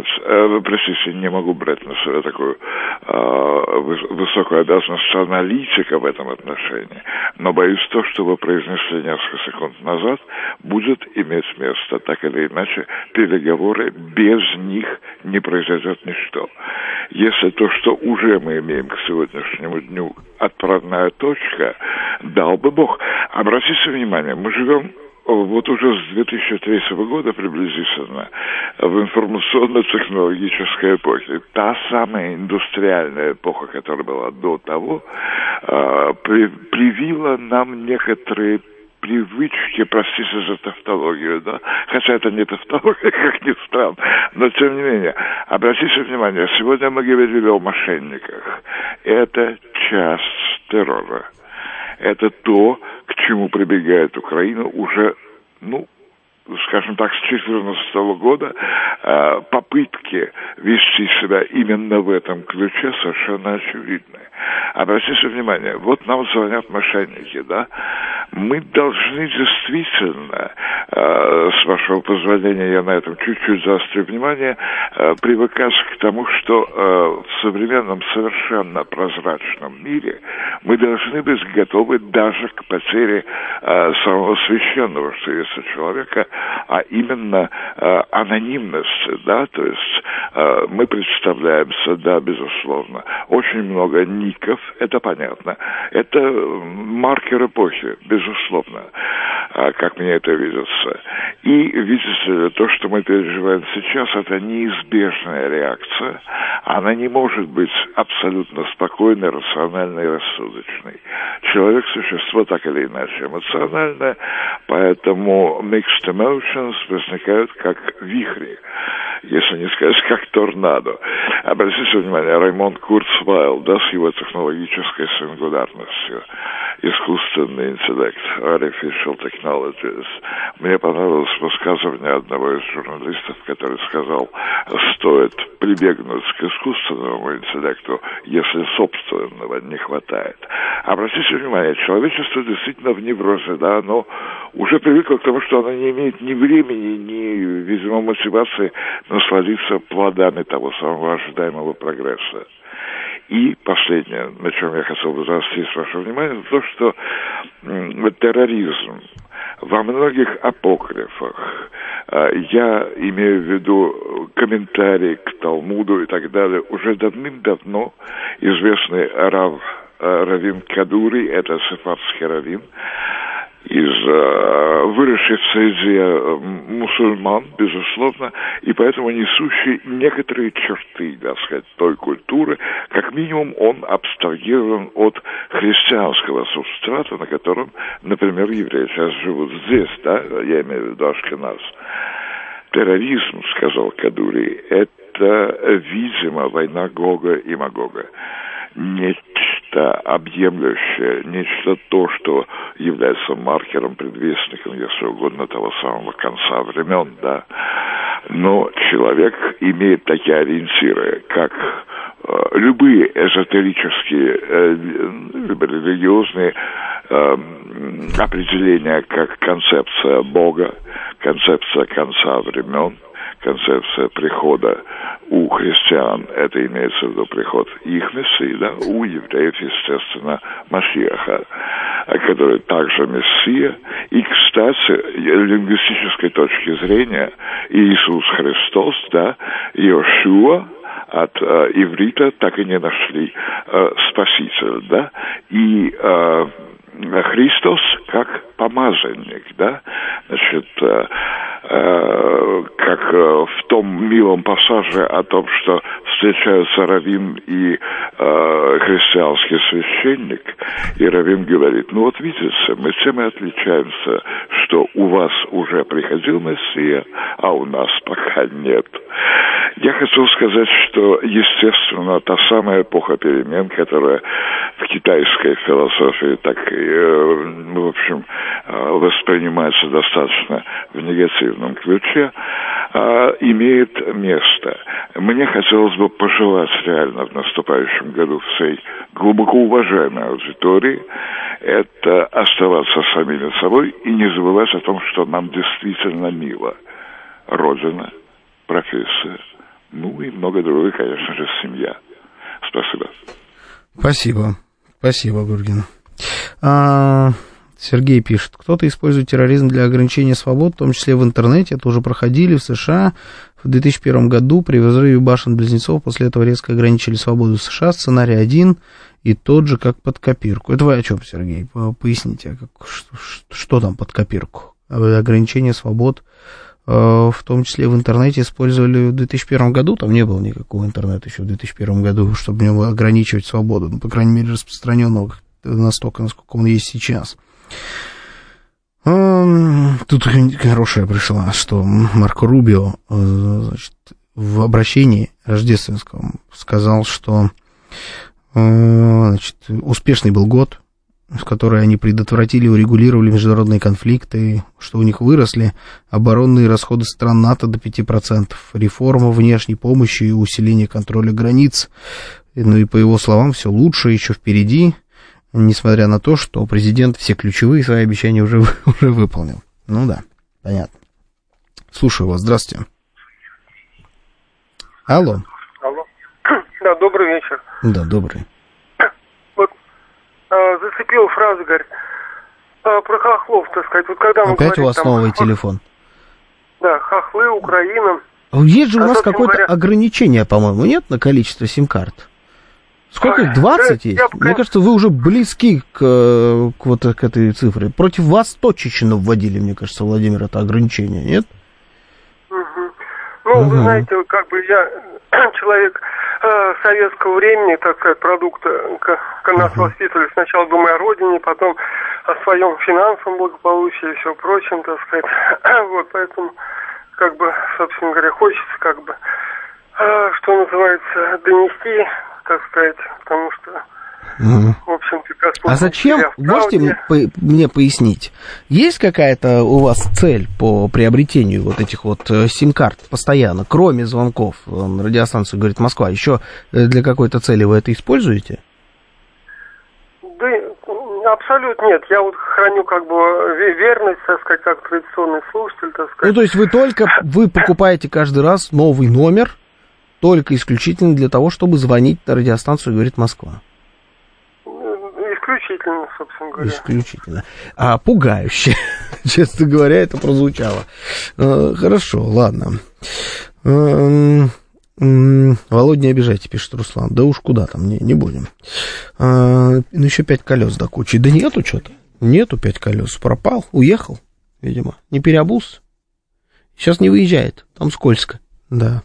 брать на себя такую высокую обязанность аналитика в этом отношении, но боюсь, то, что вы произнесли несколько секунд назад, будет иметь место. Так или иначе, переговоры, без них не произойдет ничто. Если то, что уже мы имеем к сегодняшнему дню, отправная точка, дал бы Бог. Обратите внимание, мы живем вот уже с 2003 года приблизительно в информационно-технологической эпохе. Та самая индустриальная эпоха, которая была до того, привила нам некоторые привычки, простите за тавтологию, да, хотя это не тавтология, как ни странно, но тем не менее, обратите внимание, сегодня мы говорили о мошенниках. Это часть террора. Это то, к чему прибегает Украина уже, скажем так, с 2014 года попытки вести себя именно в этом ключе совершенно очевидны. Обратите внимание, вот нам звонят мошенники, да? Мы должны действительно, с вашего позволения, я на этом чуть-чуть заострю внимание, привыкать к тому, что в современном совершенно прозрачном мире мы должны быть готовы даже к потере самого священного, что есть у человека, а именно анонимности, да, то есть мы представляемся, да, безусловно, очень много ников, это понятно, это маркер эпохи, безусловно, как мне это видится. И, видите ли, то, что мы переживаем сейчас, это неизбежная реакция, она не может быть абсолютно спокойной, рациональной и рассудочной. Человек – существо так или иначе эмоциональное, поэтому mixed emotions возникают как вихри, если не сказать, как торнадо. Обратите внимание, Раймонд Курцвейл, да, с его технологической сингулярностью, искусственный интеллект, artificial technologies. Мне понравилось высказывание одного из журналистов, который сказал, стоит прибегнуть к искусственному интеллекту, если собственного не хватает. Обратите внимание, человечество действительно в неврозе, да, оно уже привыкло к тому, что оно не имеет ни времени, ни, видимо, мотивации насладиться плодами того самого ожидаемого прогресса. И последнее, на чем я хотел бы заострить ваше внимание, то, что терроризм во многих апокрифах, я имею в виду комментарии к Талмуду и так далее, уже давным-давно известный Равин Кадури, это сефардский раввин, выросший в среде мусульман, безусловно, и поэтому несущий некоторые черты, так сказать, той культуры, как минимум он абстрагирован от христианского субстрата, на котором, например, евреи сейчас живут здесь, да, я имею в виду Ашкеназ. Терроризм, сказал Кадури, это, видимо, война Гога и Магога. Нечто объемлющее, нечто то, что является маркером, предвестником, если угодно, того самого конца времен, да. Но человек имеет такие ориентиры, как любые эзотерические, религиозные определения, как концепция Бога, концепция конца времен, концепция прихода у христиан, это имеется в виду приход их Мессии, да, у евреев, естественно, Машиаха, который также Мессия. И, кстати, с лингвистической точки зрения, Иисус Христос, да, Йошуа, от иврита так и не нашли Спаситель, да, и Христос как помазанник, да, значит, как в том милом пассаже о том, что встречаются раввин и христианский священник, и раввин говорит, ну вот видите, мы тем и отличаемся, что у вас уже приходил Мессия, а у нас пока нет. Я хотел сказать, что, естественно, та самая эпоха перемен, которая в китайской философии так, в общем, воспринимается достаточно в негативном ключе, имеет место. Мне хотелось бы пожелать реально в наступающем году всей глубоко уважаемой аудитории это оставаться самими собой и не забывать о том, что нам действительно мило. Родина, профессия, ну и много другое, конечно же, семья. Спасибо. Спасибо. Спасибо, Гургин. Сергей пишет, кто-то использует терроризм для ограничения свобод, в том числе в интернете. Это уже проходили в США в 2001 году при взрыве башен-близнецов. После этого резко ограничили свободу в США. Сценарий один и тот же, как под копирку. Это вы о чем, Сергей? Поясните, что там под копирку? Ограничение свобод, в том числе в интернете, использовали в 2001 году. Там не было никакого интернета еще в 2001 году, чтобы в нем ограничивать свободу. Ну, по крайней мере, распространенного настолько, насколько он есть сейчас. Тут хорошая пришла, что Марко Рубио, значит, в обращении рождественском сказал, что, значит, успешный был год, в которой они предотвратили и урегулировали международные конфликты, что у них выросли оборонные расходы стран НАТО до 5%, реформа внешней помощи и усиление контроля границ. Ну и по его словам, все лучше еще впереди, несмотря на то, что президент все ключевые свои обещания уже выполнил. Ну да, понятно. Слушаю вас, здравствуйте. Алло. Алло. Да, добрый вечер. Да, добрый. Вот зацепил фразу, говорит, про хохлов, так сказать. Вот когда мы опять говорим, у вас там, новый телефон? Да, хохлы, Украина. Есть же у нас какое-то ограничение, по-моему, нет, на количество сим-карт? Сколько их? 20 есть? Мне кажется, вы уже близки к этой цифре. Против вас точечно вводили, мне кажется, Владимир, это ограничение, нет? Ну, вы знаете, как бы я человек советского времени, так сказать, продукт, как нас воспитывали. Сначала думая о родине, потом о своем финансовом благополучии и все прочем, так сказать. Вот, поэтому, как бы, собственно говоря, хочется, как бы, что называется, донести, так сказать, потому что, в общем-то, Господь... А зачем, можете мне пояснить, есть какая-то у вас цель по приобретению вот этих вот сим-карт постоянно, кроме звонков на радиостанцию «Говорит Москва», еще для какой-то цели вы это используете? Да, абсолютно нет. Я вот храню, как бы, верность, так сказать, как традиционный слушатель, так сказать. Ну, то есть вы покупаете каждый раз новый номер, только исключительно для того, чтобы звонить на радиостанцию «Говорит Москва». Исключительно, собственно говоря. Исключительно. А пугающе, честно говоря, это прозвучало. Хорошо, ладно. Володь, не обижайте, пишет Руслан. Да уж куда там, не будем. Ну, еще 5 колес до кучи. Да нету что-то. Нету 5 колес. Пропал, уехал, видимо. Не переобулся. Сейчас не выезжает. Там скользко. Да.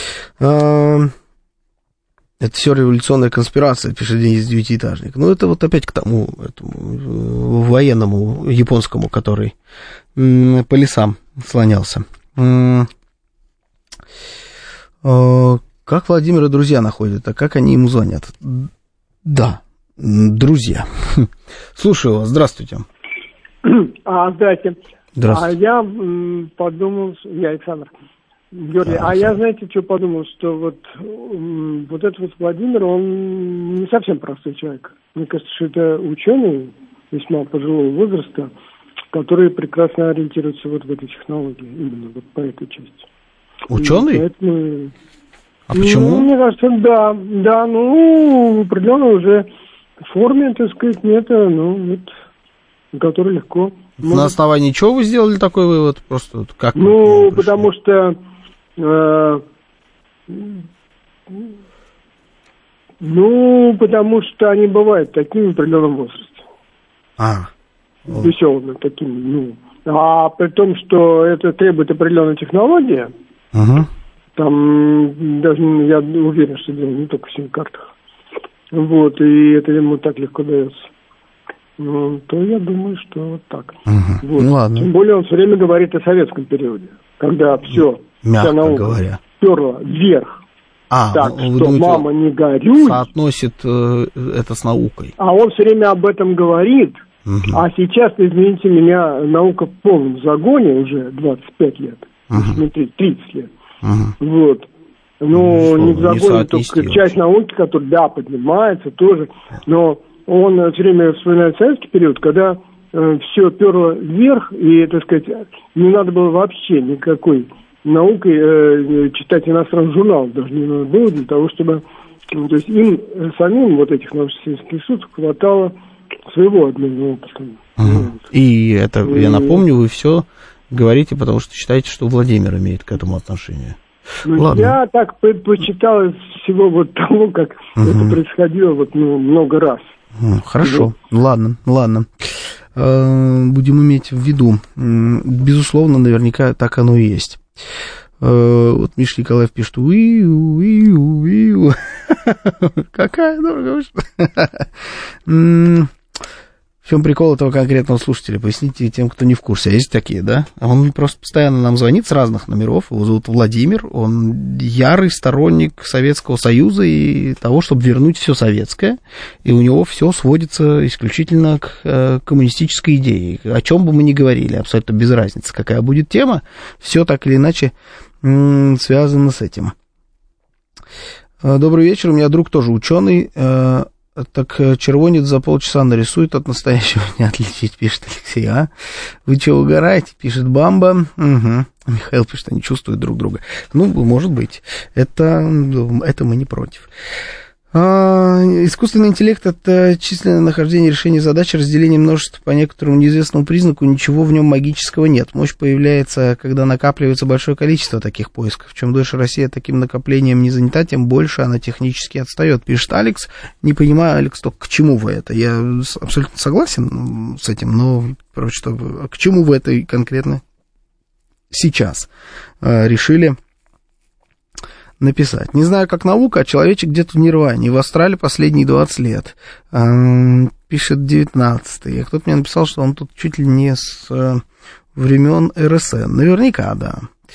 Это все революционная конспирация, пишет Денис Девятиэтажник. Ну, это вот опять к тому этому военному японскому, который по лесам слонялся. Как Владимир и друзья находят, а как они ему звонят? Да, друзья. Слушаю вас, здравствуйте. Здравствуйте. Здравствуйте. Я подумал, я Александр. Георгий, я, знаете, что подумал, что вот этот вот Владимир, он не совсем простой человек. Мне кажется, что это ученый весьма пожилого возраста, который прекрасно ориентируется вот в этой технологии, именно вот по этой части. Ученый? Поэтому, а почему? Мне кажется, да, в определенной уже форме, так сказать, нет, который легко. На основании чего вы сделали такой вывод? Просто вот как? Потому что потому что они бывают такими в определенном возрасте. Веселыми такими, А при том, что это требует определенной технологии, там даже я уверен, что дело не только в сим-картах. Вот, и это ему так легко дается. То я думаю, что вот так. Вот. Ну ладно. Тем более он все время говорит о советском периоде, когда все, вся наука перла вверх. Так что, думаете, мама, не горюй. Соотносит это с наукой. А он все время об этом говорит. А сейчас, извините меня, наука в полном загоне уже 25 лет. 30 лет. Вот. Не в загоне, только часть науки, которая, поднимается тоже. Но он все время вспоминает советский период, когда все перло вверх, и, так сказать, не надо было вообще никакой наукой читать иностранный журнал, даже не надо было для того, чтобы... то есть им самим вот этих научных институтов хватало своего одного опыта. И это, я напомню, вы все говорите, потому что считаете, что Владимир имеет к этому отношение. Я так почитал из всего вот того, как это происходило много раз. Хорошо, ладно. Будем иметь в виду. Безусловно, наверняка так оно и есть. Вот Миша Николаев пишет: Какая дорого вышла. В чем прикол этого конкретного слушателя? Поясните тем, кто не в курсе. А есть такие, да? Он просто постоянно нам звонит с разных номеров. Его зовут Владимир. Он ярый сторонник Советского Союза и того, чтобы вернуть все советское. И у него все сводится исключительно к коммунистической идее. О чем бы мы ни говорили, абсолютно без разницы, какая будет тема, все так или иначе связано с этим. Добрый вечер. У меня друг тоже ученый. Так червонец за полчаса нарисует, от настоящего не отличить, пишет Алексей. А? Вы что, угораете? Пишет Бамба. Угу. Михаил пишет, они чувствуют друг друга. Ну, может быть. Это мы не против. Искусственный интеллект — это численное нахождение решения задач, разделение множества по некоторому неизвестному признаку, ничего в нем магического нет. Мощь появляется, когда накапливается большое количество таких поисков. Чем дольше Россия таким накоплением не занята, тем больше она технически отстает, пишет Алекс. Не понимаю, Алекс, только к чему вы это? Я абсолютно согласен с этим, но, короче, к чему вы это конкретно сейчас решили написать? Не знаю, как наука, а человечек где-то в нирване. В Австралии последние 20 лет. Пишет 19-й. Кто-то мне написал, что он тут чуть ли не с времен РСН. Наверняка, да.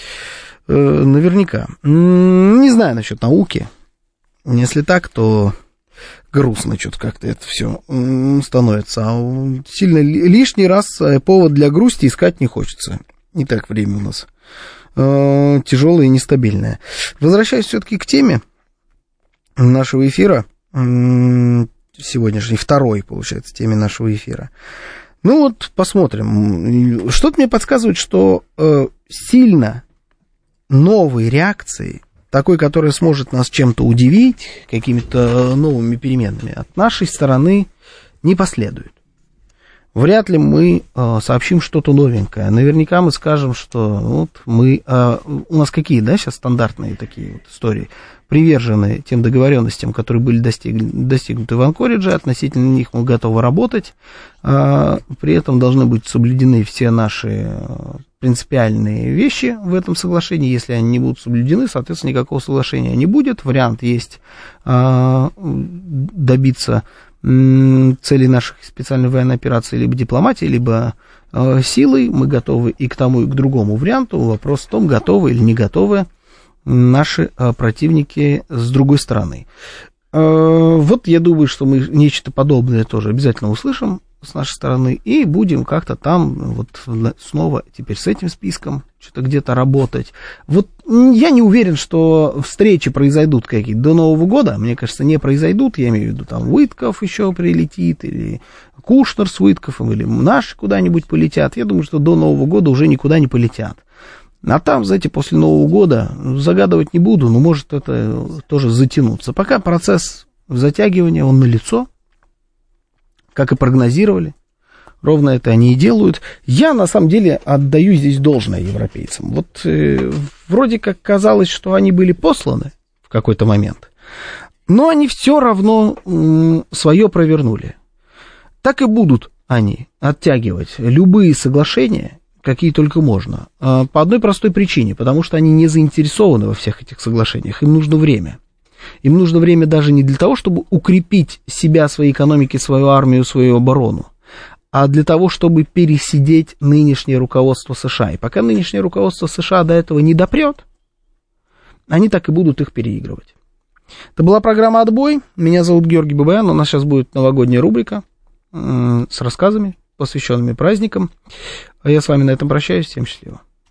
Наверняка. Не знаю насчет науки. Если так, то грустно что-то как-то это все становится. А сильно лишний раз повод для грусти искать не хочется. Не так время у нас тяжелое и нестабильное. Возвращаясь все-таки к теме нашего эфира, сегодняшней, второй, получается, теме нашего эфира. Ну вот, посмотрим. Что-то мне подсказывает, что сильно новой реакции, такой, которая сможет нас чем-то удивить, какими-то новыми переменами, от нашей стороны не последует. Вряд ли мы сообщим что-то новенькое. Наверняка мы скажем, что вот мы... у нас какие, да, сейчас стандартные такие вот истории, привержены тем договоренностям, которые были достигнуты в Анкоридже, относительно них мы готовы работать, при этом должны быть соблюдены все наши принципиальные вещи в этом соглашении. Если они не будут соблюдены, соответственно, никакого соглашения не будет. Вариант есть добиться целей наших специальной военной операции либо дипломатии, либо силой. Мы готовы и к тому, и к другому варианту. Вопрос в том, готовы или не готовы наши противники с другой стороны. Вот я думаю, что мы нечто подобное тоже обязательно услышим с нашей стороны и будем как-то там вот снова теперь с этим списком что-то где-то работать. Вот я не уверен, что встречи произойдут какие-то до Нового года. Мне кажется, не произойдут. Я имею в виду, там Уитков еще прилетит, или Кушнер с Уитковым, или наши куда-нибудь полетят. Я думаю, что до Нового года уже никуда не полетят. А там, знаете, после Нового года загадывать не буду, но может это тоже затянуться. Пока процесс затягивания, он налицо, как и прогнозировали. Ровно это они и делают. Я, на самом деле, отдаю здесь должное европейцам. Вот вроде как казалось, что они были посланы в какой-то момент, но они все равно свое провернули. Так и будут они оттягивать любые соглашения, какие только можно. По одной простой причине, потому что они не заинтересованы во всех этих соглашениях. Им нужно время. Им нужно время даже не для того, чтобы укрепить себя, свои экономики, свою армию, свою оборону, а для того, чтобы пересидеть нынешнее руководство США. И пока нынешнее руководство США до этого не допрет, они так и будут их переигрывать. Это была программа «Отбой». Меня зовут Георгий Бабаян. У нас сейчас будет новогодняя рубрика с рассказами, посвященными праздникам. А я с вами на этом прощаюсь. Всем счастливо.